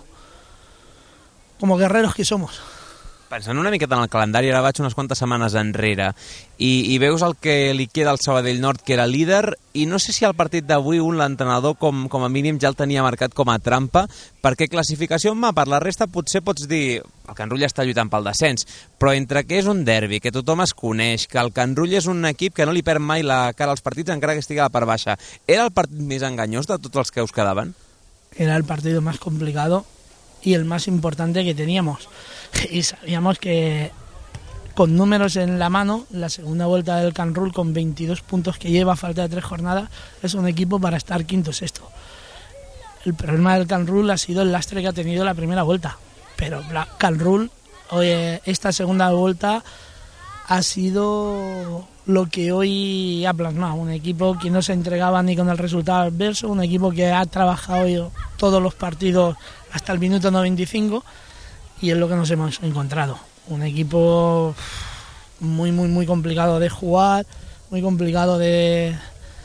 S21: guerreros que somos.
S3: Pensant una miqueta en el calendari, ara vaig unes quantes setmanes enrere i veus el que li queda al Sabadell Nord, que era líder, i no sé si al partit d'avui l'entrenador com a mínim ja el tenia marcat com a trampa, perquè classificació en mà, per la resta potser pots dir el Can Rull està lluitant pel descens, però entre que és un derbi, que tothom es coneix, que el Can Rull és un equip que no li perd mai la cara als partits encara que estigui a la part baixa, era el partit més enganyós de tots els que us quedaven?
S21: Era el partido más complicado y el más importante que teníamos. Y sabíamos que con números en la mano, la segunda vuelta del Can Rull con 22 puntos que lleva a falta de 3 jornadas, es un equipo para estar quinto o sexto. El problema del Can Rull ha sido el lastre que ha tenido la primera vuelta, pero Can Rull esta segunda vuelta ha sido lo que hoy ha plasmado, un equipo que no se entregaba ni con el resultado adverso, un equipo que ha trabajado todos los partidos hasta el minuto 95 y es lo que nos hemos encontrado, un equipo muy complicado de jugar, muy complicado de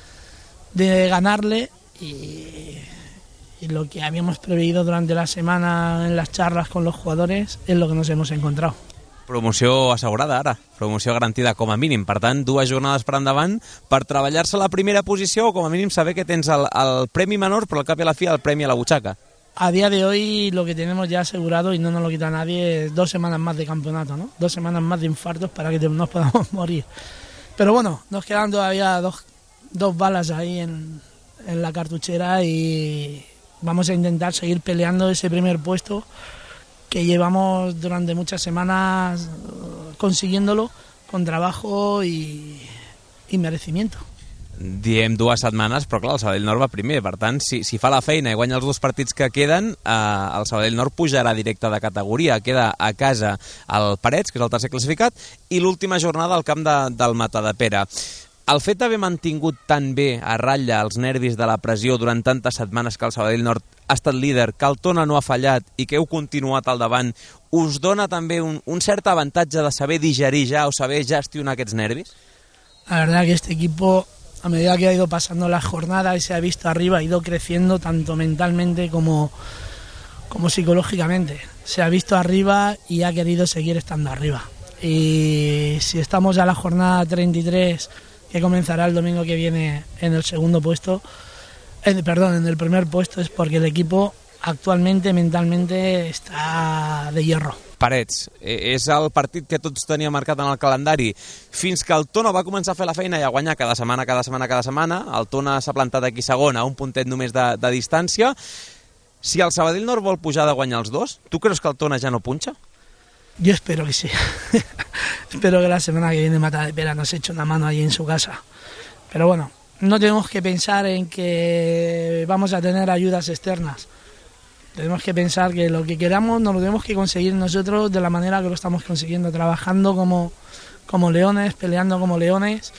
S21: ganarle y lo que habíamos previsto durante la semana en las charlas con los jugadores es lo que nos hemos encontrado.
S3: Promoció assegurada ara, promoció garantida com a mínim, per tant 2 jornades per endavant per treballar-se a la primera posició o com a mínim saber que tens el premi menor però al cap i a la fi el premi a la butxaca.
S21: A día de hoy lo que tenemos ya asegurado y no nos lo quita nadie es 2 semanas más de campeonato, ¿no? 2 semanas más de infartos para que nos podamos morir. Pero bueno, nos quedan todavía dos balas ahí en la cartuchera y vamos a intentar seguir peleando ese primer puesto que llevamos durante muchas semanas consiguiéndolo con trabajo y merecimiento.
S3: Diem 2 setmanes, però clar, el Sabadell Nord va primer, per tant, si fa la feina i guanya els 2 partits que queden, el Sabadell Nord pujarà directe de categoria, queda a casa el Parets, que és el tercer classificat, i l'última jornada al camp del Matadepera. El fet d'haver mantingut tan bé a ratlla els nervis de la pressió durant tantes setmanes que el Sabadell Nord ha estat líder, que el Tona no ha fallat i que heu continuat al davant, us dona també un cert avantatge de saber digerir ja o saber gestionar aquests nervis?
S21: La verdad que este equipo, a medida que ha ido pasando la jornada y se ha visto arriba, ha ido creciendo tanto mentalmente como psicológicamente. Se ha visto arriba y ha querido seguir estando arriba. Y si estamos a la jornada 33, que comenzará el domingo que viene en el segundo puesto, en el primer puesto, es porque el equipo actualmente mentalmente està de hierro.
S3: Parets, és el partit que tots teníem marcat en el calendari fins que el Tona va començar a fer la feina i a guanyar cada setmana. El Tona s'ha plantat aquí segon a un puntet només de distància. Si el Sabadell Nord vol pujar de guanyar els 2, tu creus que el Tona ja no punxa?
S21: Yo espero que sí. Espero que la semana que viene Matadepera nos eche una mano allí en su casa. Pero bueno, no tenemos que pensar en que vamos a tener ayudas externas. Tenemos que pensar que lo que queramos nos lo tenemos que conseguir nosotros de la manera que lo estamos consiguiendo, trabajando como leones, peleando como leones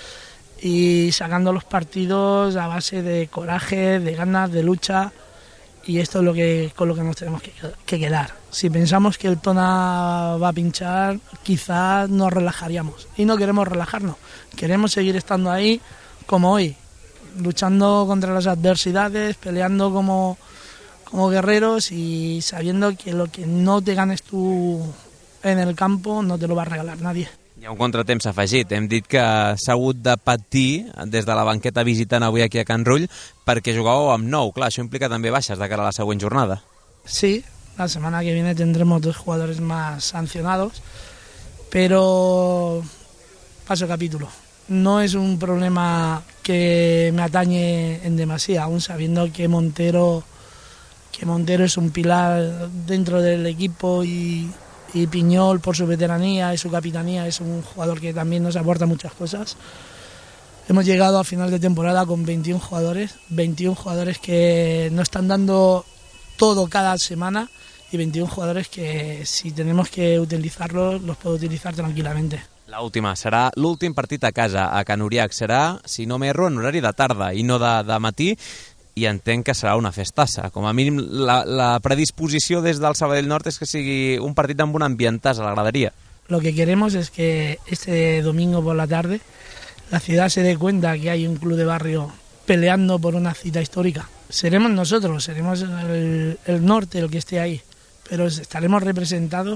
S21: y sacando los partidos a base de coraje, de ganas, de lucha, y esto es con lo que nos tenemos que quedar. Si pensamos que el Tona va a pinchar, quizás nos relajaríamos, y no queremos relajarnos, queremos seguir estando ahí como hoy. luchando contra las adversidades, peleando como guerreros y sabiendo que lo que no te ganes tú en el campo no te lo va a regalar nadie.
S3: Hi ha un contratemps afegit. Hem dit que s'ha hagut de patir des de la banqueta visitant avui aquí a Can Rull perquè jugàveu amb 9. Clar, això implica també baixes de cara a la següent jornada.
S21: Sí, la semana que viene tendremos 2 jugadores más sancionados, pero paso capítulo. No es un problema que me atañe en demasía, aún sabiendo que Montero es un pilar dentro del equipo y Piñol, por su veteranía y su capitanía, es un jugador que también nos aporta muchas cosas. Hemos llegado a final de temporada con 21 jugadores que no están dando todo cada semana y 21 jugadores que si tenemos que utilizarlos, los puedo utilizar tranquilamente.
S3: L'última, serà l'últim partit a casa, a Can Uriach. Serà, si no m'erro, en horari de tarda i no de matí, i entenc que serà una festassa. Com a mínim, la predisposició des del Sabadell Nord és que sigui un partit amb un ambientàs a la graderia.
S21: Lo que queremos es que este domingo por la tarde la ciudad se dé cuenta que hay un club de barrio peleando por una cita histórica. Seremos nosotros, seremos el norte el que esté ahí, pero estaremos representando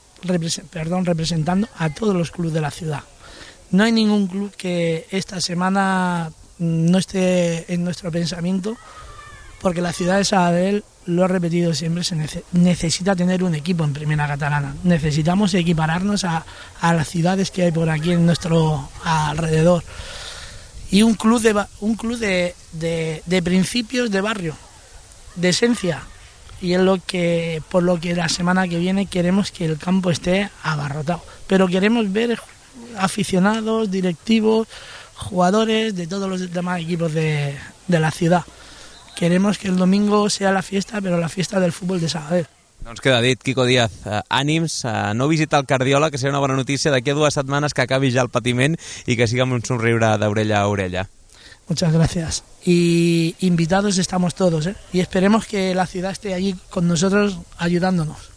S21: a todos los clubes de la ciudad. No hay ningún club que esta semana no esté en nuestro pensamiento, porque la ciudad de Sabadell, lo he repetido siempre, necesita tener un equipo en primera catalana. Necesitamos equipararnos a las ciudades que hay por aquí en nuestro alrededor. Y un club de principios de barrio, de esencia. Y es por lo que la semana que viene queremos que el campo esté abarrotado. Pero queremos ver aficionados, directivos, jugadores de todos los demás equipos de la ciudad. Queremos que el domingo sea la fiesta, però la fiesta del futbol de Sabadell.
S3: Doncs queda dit, Quico Díaz, ànims, no visitar el cardiòleg, que seria una bona notícia d'aquí a 2 setmanes que acabi ja el patiment i que siga amb un somriure d'orella a orella.
S21: Muchas gracias. Y invitados estamos todos, ¿eh? Y esperemos que la ciudad esté allí con nosotros ayudándonos.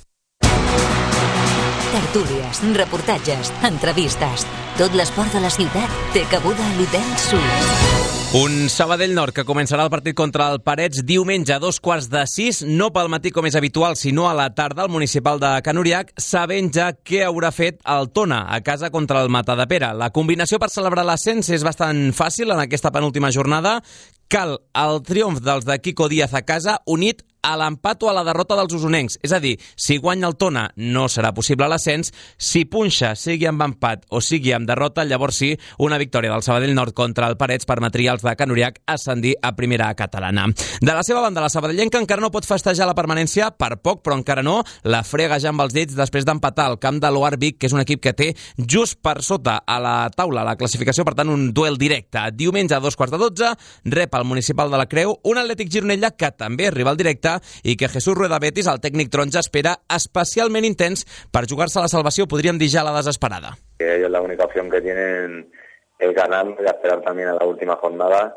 S1: Tertúlies, reportatges, entrevistes. Tot l'esport de la ciutat té cabuda a l'Hotel Suís.
S3: Un Sabadell Nord que començarà el partit contra el Parets diumenge a 5:45, no pel matí com és habitual, sinó a la tarda al municipal de Can Uriach, sabent ja què haurà fet el Tona a casa contra el Matadepera. La combinació per celebrar l'ascens és bastant fàcil en aquesta penúltima jornada. Cal el triomf dels de Quico Díaz a casa unit a l'empat o a la derrota dels usonencs. És a dir, si guanya el Tona no serà possible l'ascens, si punxa, sigui amb empat o sigui amb derrota, llavors sí, una victòria del Sabadell Nord contra el Parets permetria als de Can Uriach ascendir a primera catalana. De la seva banda, la sabadellenca encara no pot festejar la permanència, per poc, però encara no, la frega ja amb els dits després d'empatar al camp de l'Oar Vic, que és un equip que té just per sota a la taula la classificació, per tant un duel directe. Diumenge a 11:45 rep el municipal de la Creu un Atlètic Gironella que també és rival directe i que Jesús Rueda Betis, el tècnic taronja, espera especialment intens per jugar-se a la salvació, podríem dir ja la desesperada.
S2: Ellos la única opción que tienen es ganar y esperar también a la última jornada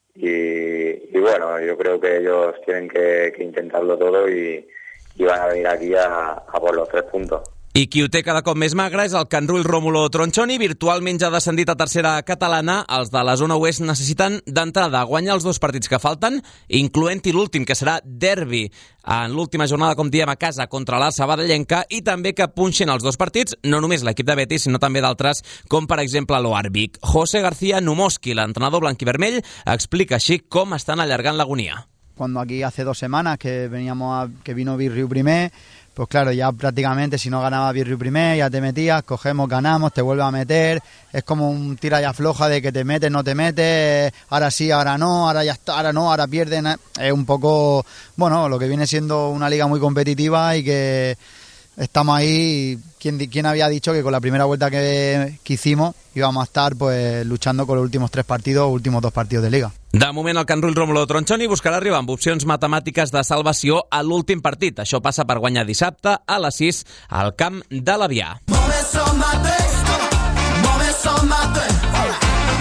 S2: y bueno, yo creo que ellos tienen que intentarlo todo y van a venir aquí a por los 3 puntos.
S3: I qui ho té cada cop més magre és el Can Rull Rómulo Tronchoni, virtualment ja descendit a tercera catalana. Els de la zona oest necessiten d'entrada guanyar els 2 partits que falten, incloent-hi l'últim, que serà derbi en l'última jornada, com diem, a casa contra la sabadellenca, i també que punxin els 2 partits, no només l'equip de Betis, sinó també d'altres, com per exemple l'Oar Vic. José García Numoski, l'entrenador blanquivermell, explica així com estan allargant l'agonia.
S22: Cuando aquí hace 2 semanas que vino Virriu primer, pues claro, ya prácticamente si no ganaba Virriu primer, ya te metías, cogemos, ganamos, te vuelves a meter, es como un tira y afloja de que te metes, no te metes, ahora sí, ahora no, ahora ya está, ahora no, ahora pierden, es un poco, bueno, lo que viene siendo una liga muy competitiva y que estamos ahí. ¿Quién había dicho que con la primera vuelta que hicimos íbamos a estar pues luchando con los últimos 3 partidos, últimos 2 partidos de liga?
S3: De moment, el Can Rull Rómulo Tronchoni buscarà arribar amb opcions matemàtiques de salvació a l'últim partit. Això passa per guanyar dissabte a les 6 al camp de l'Avià.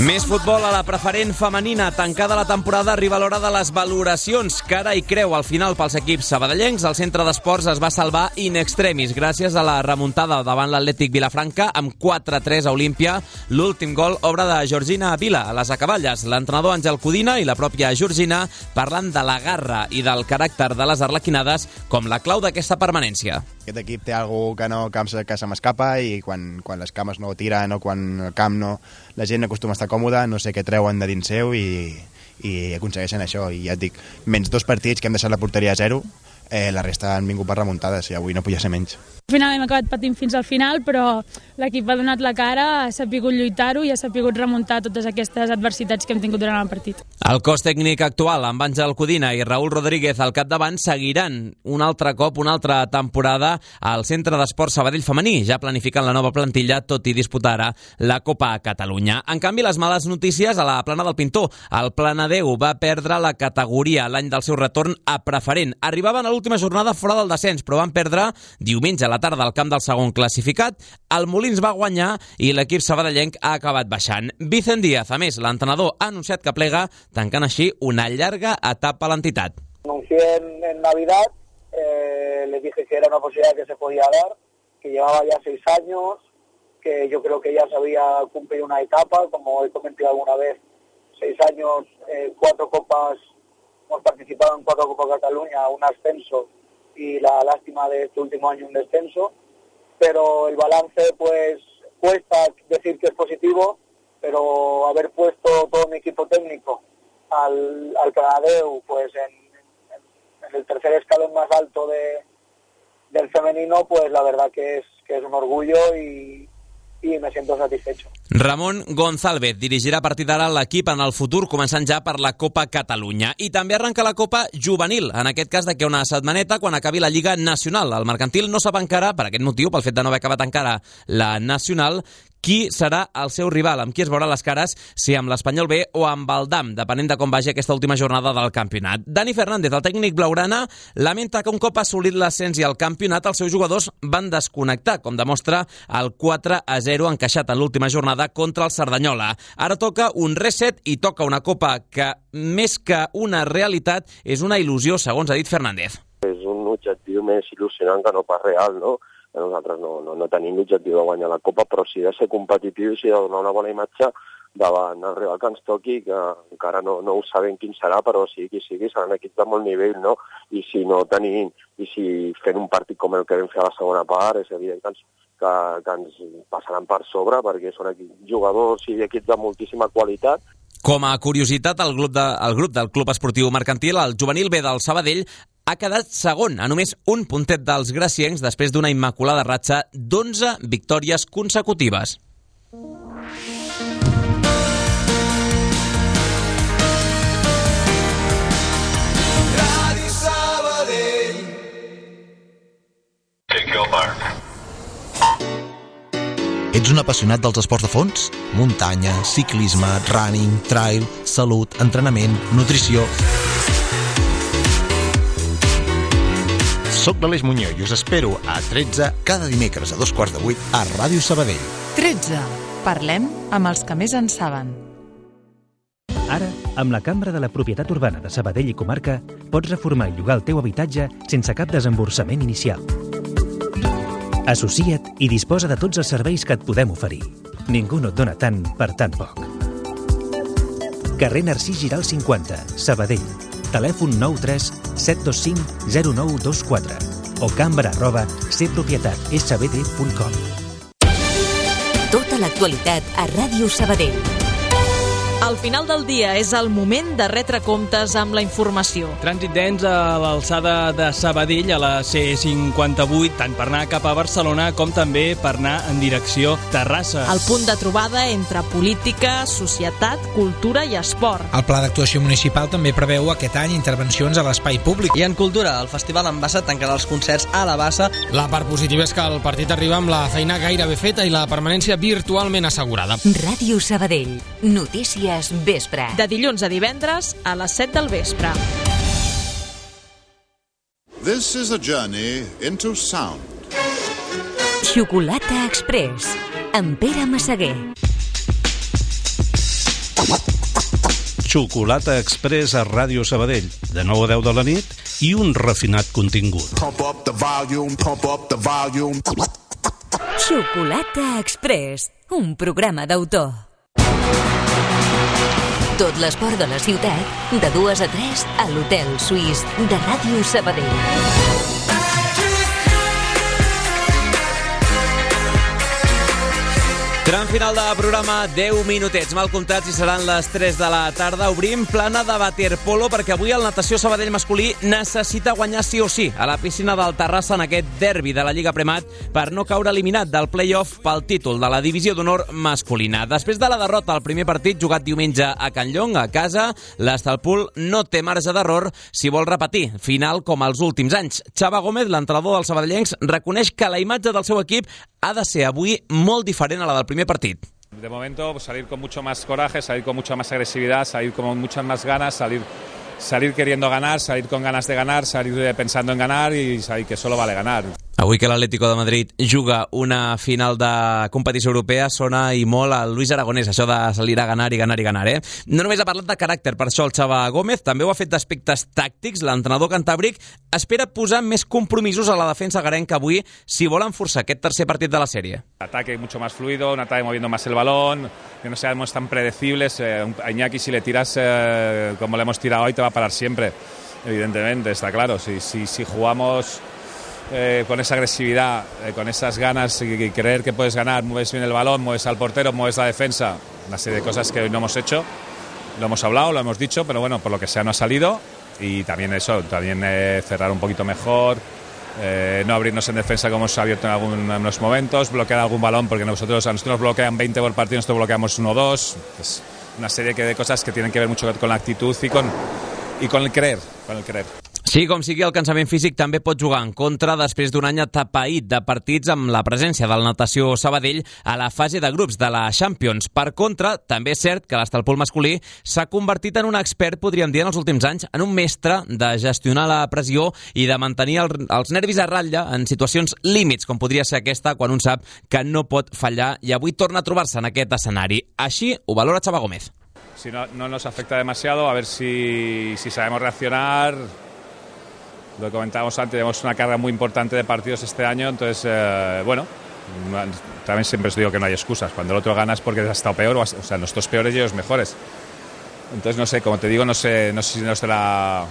S3: Més futbol a la preferent femenina. Tancada la temporada, arriba l'hora de les valoracions. Cara i creu al final pels equips sabadellencs. El centre d'esports es va salvar in extremis gràcies a la remuntada davant l'Atlètic Vilafranca amb 4-3 a Olímpia. L'últim gol, obra de Georgina Vila a les acaballes. L'entrenador Àngel Codina i la pròpia Georgina parlen de la garra i del caràcter de les arlequinades com la clau d'aquesta permanència.
S4: Aquest equip té alguna cosa que se m'escapa i quan les cames no tiren o quan el camp no... La gent acostuma a estar còmoda, no sé què treuen de dins seu i aconsegueixen això. I ja et dic, menys 2 partits que hem deixat la porteria a 0, la resta han vingut per remuntades i avui no podia ser menys.
S6: Al final hem acabat patint fins al final, però l'equip ha donat la cara, ha sapigut lluitar-ho i ha sapigut remuntar totes aquestes adversitats que hem tingut durant el partit.
S3: El cos tècnic actual, amb Àngel Codina i Raúl Rodríguez al capdavant, seguiran un altre cop, una altra temporada al Centre d'Esports Sabadell Femení, ja planificant la nova plantilla, tot i disputar ara la Copa Catalunya. En canvi, les males notícies a la plana del Pintor. El Planadeu va perdre la categoria l'any del seu retorn a preferent. Arribaven a l'última jornada fora del descens, però van perdre diumenge a la tarda al camp del segon classificat. El Molins va guanyar i l'equip sabadellenc ha acabat baixant. Vicent Díaz, a més, l'entrenador, ha anunciat que plega, tancant així una llarga etapa a l'entitat.
S23: Anuncié en Navidad, les dije que era una posibilidad que se podía dar, que llevaba ya 6 años, que yo creo que ya se había cumplido una etapa, como he comentado alguna vez, 6 años, 4 copas, hemos participado en 4 Copas Cataluña, un ascenso y la lástima de este último año un descenso, pero el balance pues cuesta decir que es positivo, pero haber puesto todo mi equipo técnico al Planadeu pues en el tercer escalón más alto del femenino, pues la verdad que es un orgullo y me siento satisfecho.
S3: Ramon González dirigirà a partir d'ara l'equip en el futur, començant ja per la Copa Catalunya. I també arrenca la Copa Juvenil, en aquest cas d'aquí una setmaneta, quan acabi la Lliga Nacional. El Mercantil no sap encara, per aquest motiu, pel fet de no haver acabat encara la Nacional, qui serà el seu rival, amb qui es veurà les cares, si amb l'Espanyol B o amb el DAM, depenent de com vagi aquesta última jornada del campionat. Dani Fernández, el tècnic blaugrana, lamenta que un cop assolit l'ascens i el campionat, els seus jugadors van desconnectar, com demostra el 4-0 encaixat en l'última jornada contra el Cerdanyola. Ara toca un reset i toca una Copa que, més que una realitat, és una il·lusió, segons ha dit Fernández.
S24: És un objectiu més il·lusionant que no pas real, no? Nosaltres no tenim l'objectiu de guanyar la Copa, però sí de ser competitius i de donar una bona imatge davant el rival que ens toqui, que encara no ho sabem quin serà, però sigui qui sigui, seran equips de molt nivell, no? I si fent un partit com el que vam fer a la segona part, és evident que ens passaran per sobre, perquè són jugadors i equips de moltíssima qualitat.
S3: Com a curiositat, el grup del Club Esportiu Mercantil, el juvenil B del Sabadell, ha quedat segon, a només un puntet dels graciencs després d'una immaculada ratxa d'11 victòries consecutives.
S19: Ràdio Sabadell.
S25: Take your mark.
S17: Ets un apassionat dels esports de fons? Muntanya, ciclisme, running, trail, salut, entrenament, nutrició... Soc l'Aleix Muñoz i us espero a 13 cada dimecres a 7:15 a Ràdio Sabadell.
S26: 13. Parlem amb els que més en saben.
S27: Ara, amb la Cambra de la Propietat Urbana de Sabadell i Comarca, pots reformar i llogar el teu habitatge sense cap desemborsament inicial. Associa't i disposa de tots els serveis que et podem oferir. Ningú no et dona tant per tan poc. Carrer Narcís Giral 50, Sabadell. Telèfon 93 725 0924 o cambra@cpropietatsbd.com.
S1: Tota l'actualitat a Ràdio Sabadell.
S28: Al final del dia és el moment de retre comptes amb la informació.
S29: Trànsit dens a l'alçada de Sabadell a la C58, tant per anar cap a Barcelona com també per anar en direcció Terrassa.
S28: El punt de trobada entre política, societat, cultura i esport.
S30: El Pla d'Actuació Municipal també preveu aquest any intervencions a l'espai públic.
S31: I en cultura, el Festival en Bassa tancarà els concerts a la Bassa.
S30: La part positiva és que el partit arriba amb la feina gairebé feta i la permanència virtualment assegurada.
S1: Ràdio Sabadell. Notícies vespre.
S28: De dilluns a divendres a les 7 del vespre.
S32: This is a journey into sound.
S1: Xocolata Express amb Pere Massaguer.
S5: Xocolata Express a Ràdio Sabadell, de 9 a 10 de la nit, i un refinat contingut.
S1: Xocolata Express, un programa d'autor. Tot l'esport de la ciutat, de 2 a 3, a l'Hotel Suís de Ràdio Sabadell.
S3: Tram final de programa, 10 minutets mal comptats i seran les 3 de la tarda. Obrim plana de waterpolo perquè avui el Natació Sabadell masculí necessita guanyar sí o sí a la piscina del Terrassa en aquest derbi de la Lliga Premat per no caure eliminat del play-off pel títol de la Divisió d'Honor masculina. Després de la derrota al primer partit jugat diumenge a Can Llong, a casa, l'Estalpul no té marge d'error si vol repetir final com els últims anys. Xavi Gómez, l'entrenador dels sabadellencs, reconeix que la imatge del seu equip ha de ser avui molt diferent a la del primer partit.
S7: De momento, salir con mucho más coraje, salir con mucha más agresividad, salir con muchas más ganas, salir queriendo ganar, salir con ganas de ganar, salir pensando en ganar y salir que solo vale ganar.
S3: Avui que l'Atlético de Madrid juga una final de competició europea sona i molt a Luis Aragonès, això de salir a ganar i ganar i ganar, No només ha parlat de caràcter, per això el Xavi Gómez, també ho ha fet d'aspectes tàctics. L'entrenador cantàbric espera posar més compromisos a la defensa garenca avui si volen forçar aquest tercer partit de la sèrie.
S7: Ataque mucho más fluido, un ataque moviendo más el balón, que no seamos tan predecibles. A Iñaki, si le tiras como le hemos tirado hoy, te va a parar siempre, evidentemente, está claro. Si jugamos con esa agresividad, con esas ganas y creer que puedes ganar, mueves bien el balón, mueves al portero, mueves la defensa, una serie de cosas que hoy no hemos hecho, lo hemos hablado, lo hemos dicho, pero bueno, por lo que sea no ha salido. Y también eso, cerrar un poquito mejor, no abrirnos en defensa como hemos abierto en algunos momentos, bloquear algún balón, porque a nosotros nos bloquean 20 por partido, nosotros bloqueamos 1 o 2. Es una serie de cosas que tienen que ver mucho con la actitud y con el creer.
S3: Sí, com sigui, el cansament físic també pot jugar en contra després d'un any atapeït de partits amb la presència del Natació Sabadell a la fase de grups de la Champions. Per contra, també és cert que l'Estalpul masculí s'ha convertit en un expert, podríem dir, en els últims anys, en un mestre de gestionar la pressió i de mantenir els nervis a ratlla en situacions límits, com podria ser aquesta, quan un sap que no pot fallar, i avui torna a trobar-se en aquest escenari. Així ho valora Xavi Gómez.
S7: Si no nos afecta demasiado, a ver si sabemos reaccionar. Lo que comentábamos antes, tenemos una carga muy importante de partidos este año, entonces, también siempre os digo que no hay excusas. Cuando el otro gana es porque has estado peor, o sea, nosotros peores y ellos mejores. Entonces, no sé, como te digo, no sé si no estará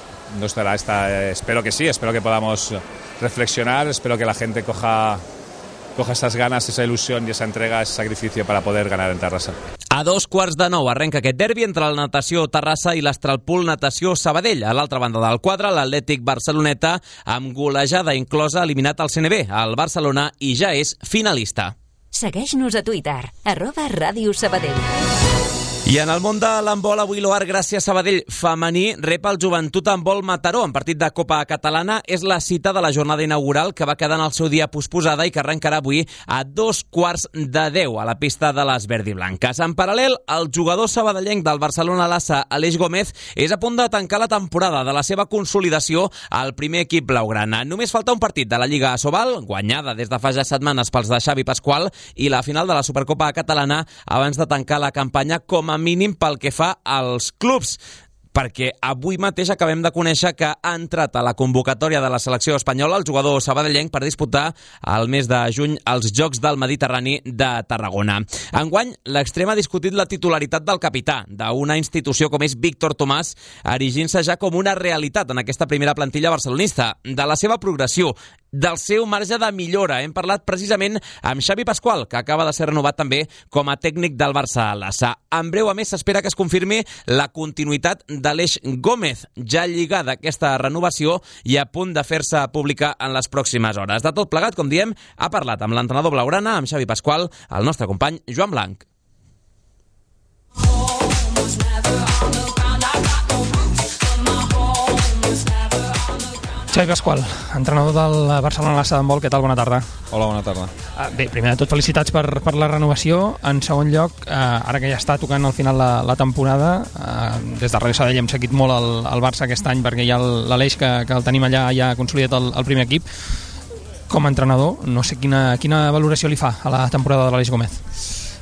S7: espero que sí, espero que podamos reflexionar, espero que la gente coja esas ganas, esa ilusión y esa entrega, ese sacrificio para poder ganar en Terrassa.
S3: A 2:15 arrenca aquest derbi entre el Natació Terrassa i l'Estalpul Natació Sabadell. A l'altra banda del quadre, l'Atlètic Barceloneta, amb golejada inclosa, eliminat al CNB, al Barcelona, i ja és finalista.
S1: Segueix-nos a Twitter, @Ràdio Sabadell.
S3: I en el món de l'handbol, avui l'Oar Gràcia Sabadell femení rep el Joventut Handbol Mataró en partit de Copa Catalana. És la cita de la jornada inaugural que va quedar en el seu dia posposada i que arrencarà avui a 9:15 a la pista de les verdiblanques. En paral·lel, el jugador sabadellenc del Barcelona Lassa, Aleix Gómez, és a punt de tancar la temporada de la seva consolidació al primer equip blaugrana. Només falta un partit de la Lliga Asobal, guanyada des de fa ja setmanes pels de Xavi Pasqual, i la final de la Supercopa Catalana abans de tancar la campanya com a mínim pel que fa als clubs, perquè avui mateix acabem de conèixer que ha entrat a la convocatòria de la selecció espanyola el jugador sabadellenc per disputar al mes de juny els Jocs del Mediterrani de Tarragona. Enguany, l'extrem ha discutit la titularitat del capità d'una institució com és Víctor Tomàs, erigint-se ja com una realitat en aquesta primera plantilla barcelonista, de la seva progressió, del seu marge de millora. Hem parlat precisament amb Xavi Pasqual, que acaba de ser renovat també com a tècnic del Barça Lassa. En breu, a més, s'espera que es confirmi la continuïtat d'Aleix Gómez, ja lligada a aquesta renovació i a punt de fer-se pública en les pròximes hores. De tot plegat, com diem, ha parlat amb l'entrenador blaugrana, amb Xavi Pasqual, el nostre company Joan Blanc.
S30: Xavi Pasqual, entrenador del Barcelona Lassa d'handbol, què tal? Bona tarda.
S8: Hola, bona tarda.
S30: Bé, primer de tot, felicitats per la renovació. En segon lloc, ara que ja està tocant al final la temporada, des de Ràdio Sabadell hem seguit molt el Barça aquest any perquè hi ha l'Aleix que el tenim allà ja consolidat el primer equip. Com a entrenador, no sé quina valoració li fa a la temporada de l'Aleix Gómez.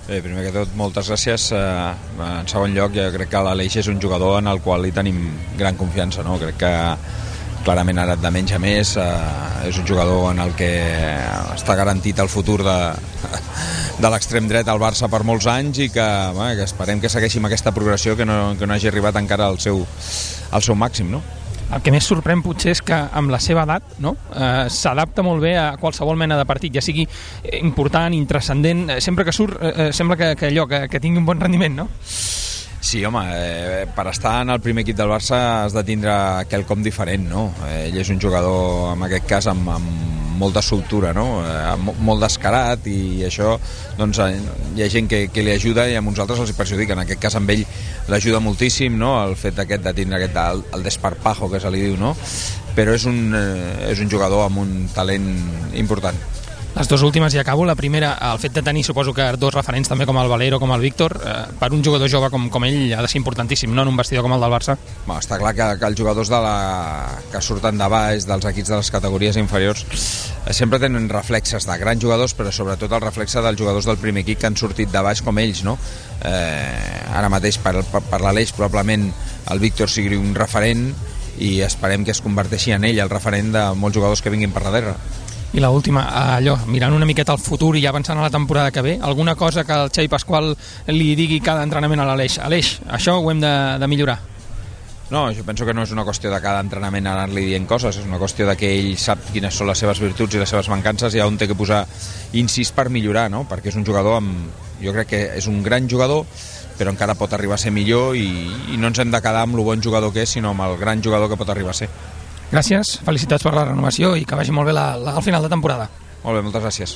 S8: Bé, primer que tot, moltes gràcies. En segon lloc, jo crec que l'Aleix és un jugador en el qual hi tenim gran confiança, no? Crec que clarament ha anat de menys a més, és un jugador en el que està garantit el futur de l'extrem dret al Barça per molts anys i que esperem que segueixi amb aquesta progressió, que no hagi arribat encara al seu màxim, no?
S30: El que més sorprèn potser és que amb la seva edat, no? S'adapta molt bé a qualsevol mena de partit, ja sigui important, intranscendent, sempre que surt sembla que tingui un bon rendiment, no?
S8: Sí, home, per estar en el primer equip del Barça has de tindre quelcom diferent, no? Ell és un jugador, en aquest cas, amb molta soltura, no? Molt descarat, i això, doncs, hi ha gent que li ajuda i a uns altres els hi perjudica. En aquest cas, amb ell l'ajuda moltíssim, no? El fet aquest de tindre el desparpajo, que se li diu, no? Però és un jugador amb un talent important.
S30: Les dues últimes, i acabo. La primera, el fet de tenir, suposo que dos referents també com el Valero, com el Víctor, per un jugador jove com ell ha de ser importantíssim, no? En un vestidor com el del Barça.
S8: Està clar que els jugadors que surten de baix, dels equips de les categories inferiors, sempre tenen reflexes de grans jugadors, però sobretot el reflexe dels jugadors del primer equip que han sortit de baix com ells, no? Ara mateix per l'Aleix probablement el Víctor sigui un referent i esperem que es converteixi en ell el referent de molts jugadors que vinguin per darrere.
S30: I l'última, mirant una miqueta al futur i ja avançant a la temporada que ve, alguna cosa que el Xavi Pasqual li digui cada entrenament a l'Aleix? Aleix, això ho hem de millorar.
S8: No, jo penso que no és una qüestió de cada entrenament anar-li dient coses, és una qüestió de que ell sap quines són les seves virtuts i les seves mancances i on té que posar incís per millorar, no? Perquè és un jugador jo crec que és un gran jugador, però encara pot arribar a ser millor i no ens hem de quedar amb el bon jugador que és, sinó amb el gran jugador que pot arribar a ser.
S30: Gràcies, felicitats per la renovació i que vagi molt bé al final de temporada.
S8: Molt bé, moltes gràcies.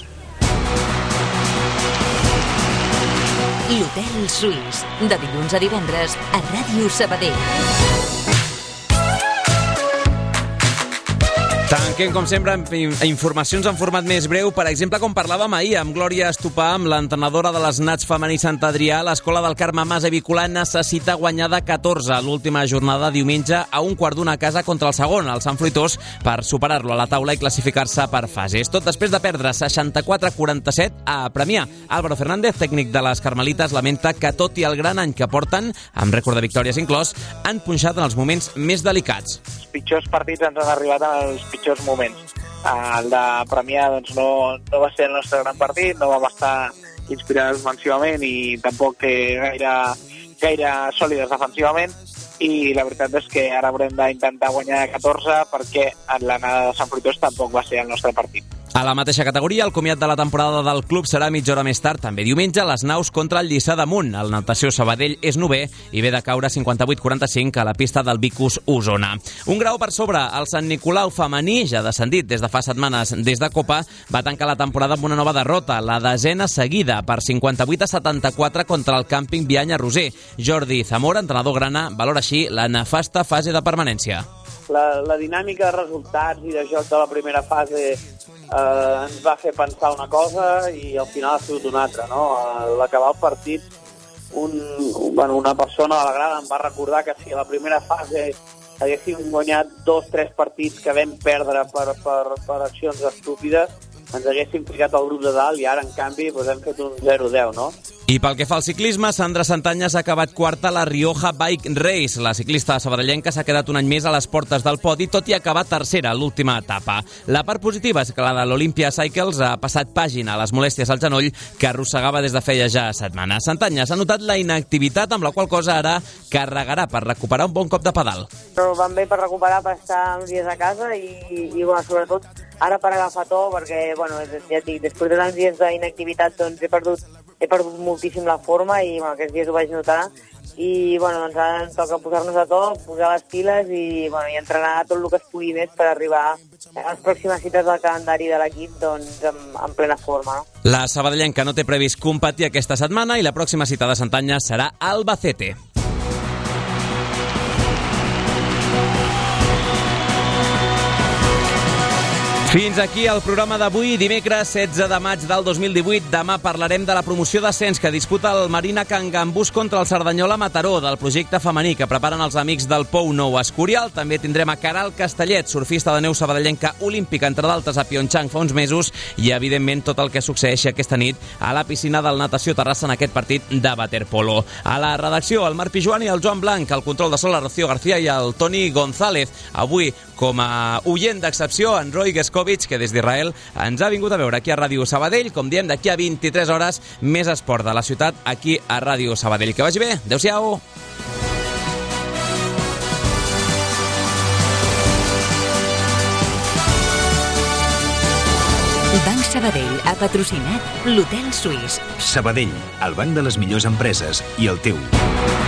S1: L'Hotel Suís, de dilluns a divendres a Ràdio Sabadell.
S3: Tanquem, com sempre, amb informacions en format més breu. Per exemple, com parlàvem ahir amb Glòria Estopà, amb l'entrenadora de les Nats femení Sant Adrià, l'Escola del Carme Mas a Vicolà necessita guanyar de 14 l'última jornada diumenge a 1:15 a casa contra el segon, el Sant Fruitós, per superar-lo a la taula i classificar-se per fases. Tot després de perdre 64-47 a Premià. Álvaro Fernández, tècnic de les Carmelites, lamenta que tot i el gran any que porten, amb rècord de victòries inclòs, han punxat en els moments més delicats.
S23: Els pitjors partits ens han arribat en els pitjors moments. El de Premià doncs, no va ser el nostre gran partit, no vam estar inspirats defensivament i tampoc gaire sòlides defensivament, i la veritat és que ara haurem d'intentar guanyar 14 perquè l'anada de Sant Fruitós tampoc va ser el nostre partit.
S3: A la mateixa categoria, el comiat de la temporada del club serà mitja hora més tard, també diumenge, a les Naus contra el Lliçà d'Amunt. El Natació Sabadell és novè i ve de caure 58-45 a la pista del Vicus Osona. Un grau per sobre, el Sant Nicolau femení, ja descendit des de fa setmanes des de Copa, va tancar la temporada amb una nova derrota, la 10ª seguida, per 58-74 contra el Càmping Bianya Roser. Jordi Zamora, entrenador grana, valora així la nefasta fase de permanència.
S23: La dinàmica de resultats i de joc de la primera fase ens va fer pensar una cosa i al final ha sigut una altra, no? A l'acabar el partit, una persona de la grada em va recordar que si a la primera fase haguéssim guanyat 2-3 partits que vam perdre per accions estúpides, ens haguéssim ficat al grup de dalt i ara, en canvi, hem fet un 0-10, no?
S3: I pel que fa al ciclisme, Sandra Santanyes ha acabat quarta a la Rioja Bike Race. La ciclista sabadellenca s'ha quedat un any més a les portes del podi, tot i acabar tercera a l'última etapa. La part positiva és que la de l'Olympia Cycles ha passat pàgina a les molèsties al genoll que arrossegava des de feia ja setmanes. Santanyes ha notat la inactivitat, amb la qual cosa ara carregarà per recuperar un bon cop de pedal.
S9: Però van bé per recuperar, per estar uns dies a casa i sobretot ara per agafar to, perquè, ja et dic, després de tants dies d'inactivitat doncs he perdut moltíssim la forma i aquests dies ho vaig notar i doncs ara ens toca posar-nos a to, posar les piles i entrenar tot el que es pugui més per arribar a les pròximes cites del calendari de l'equip doncs en plena forma. No?
S3: La sabadellenca no té previst competir aquesta setmana i la pròxima cita de Santanyes serà Albacete. Fins aquí el programa d'avui, dimecres 16 de maig del 2018. Demà parlarem de la promoció d'ascens que disputa el Marina Cangambús contra el Cerdanyola Mataró, del projecte femení que preparen els amics del Pou Nou Escorial. També tindrem a Caral Castellet, surfista de neu sabadellenca olímpica, entre d'altres, a Pyeongchang fa uns mesos, i evidentment tot el que succeeixi aquesta nit a la piscina del Natació Terrassa en aquest partit de waterpolo. A la redacció, el Marc Pijuan i el Joan Blanc, al control de sol, la Rocío García i el Toni González. Avui, com a oient d'excepció, en Roy Geskovich, que des d'Israel ens ha vingut a veure aquí a Ràdio Sabadell. Com diem, d'aquí a 23 hores, més esport de la ciutat aquí a Ràdio Sabadell. Que vagi bé. Adéu-siau.
S1: Banc Sabadell ha patrocinat l'Hotel Suís.
S27: Sabadell, el banc de les millors empreses i el teu.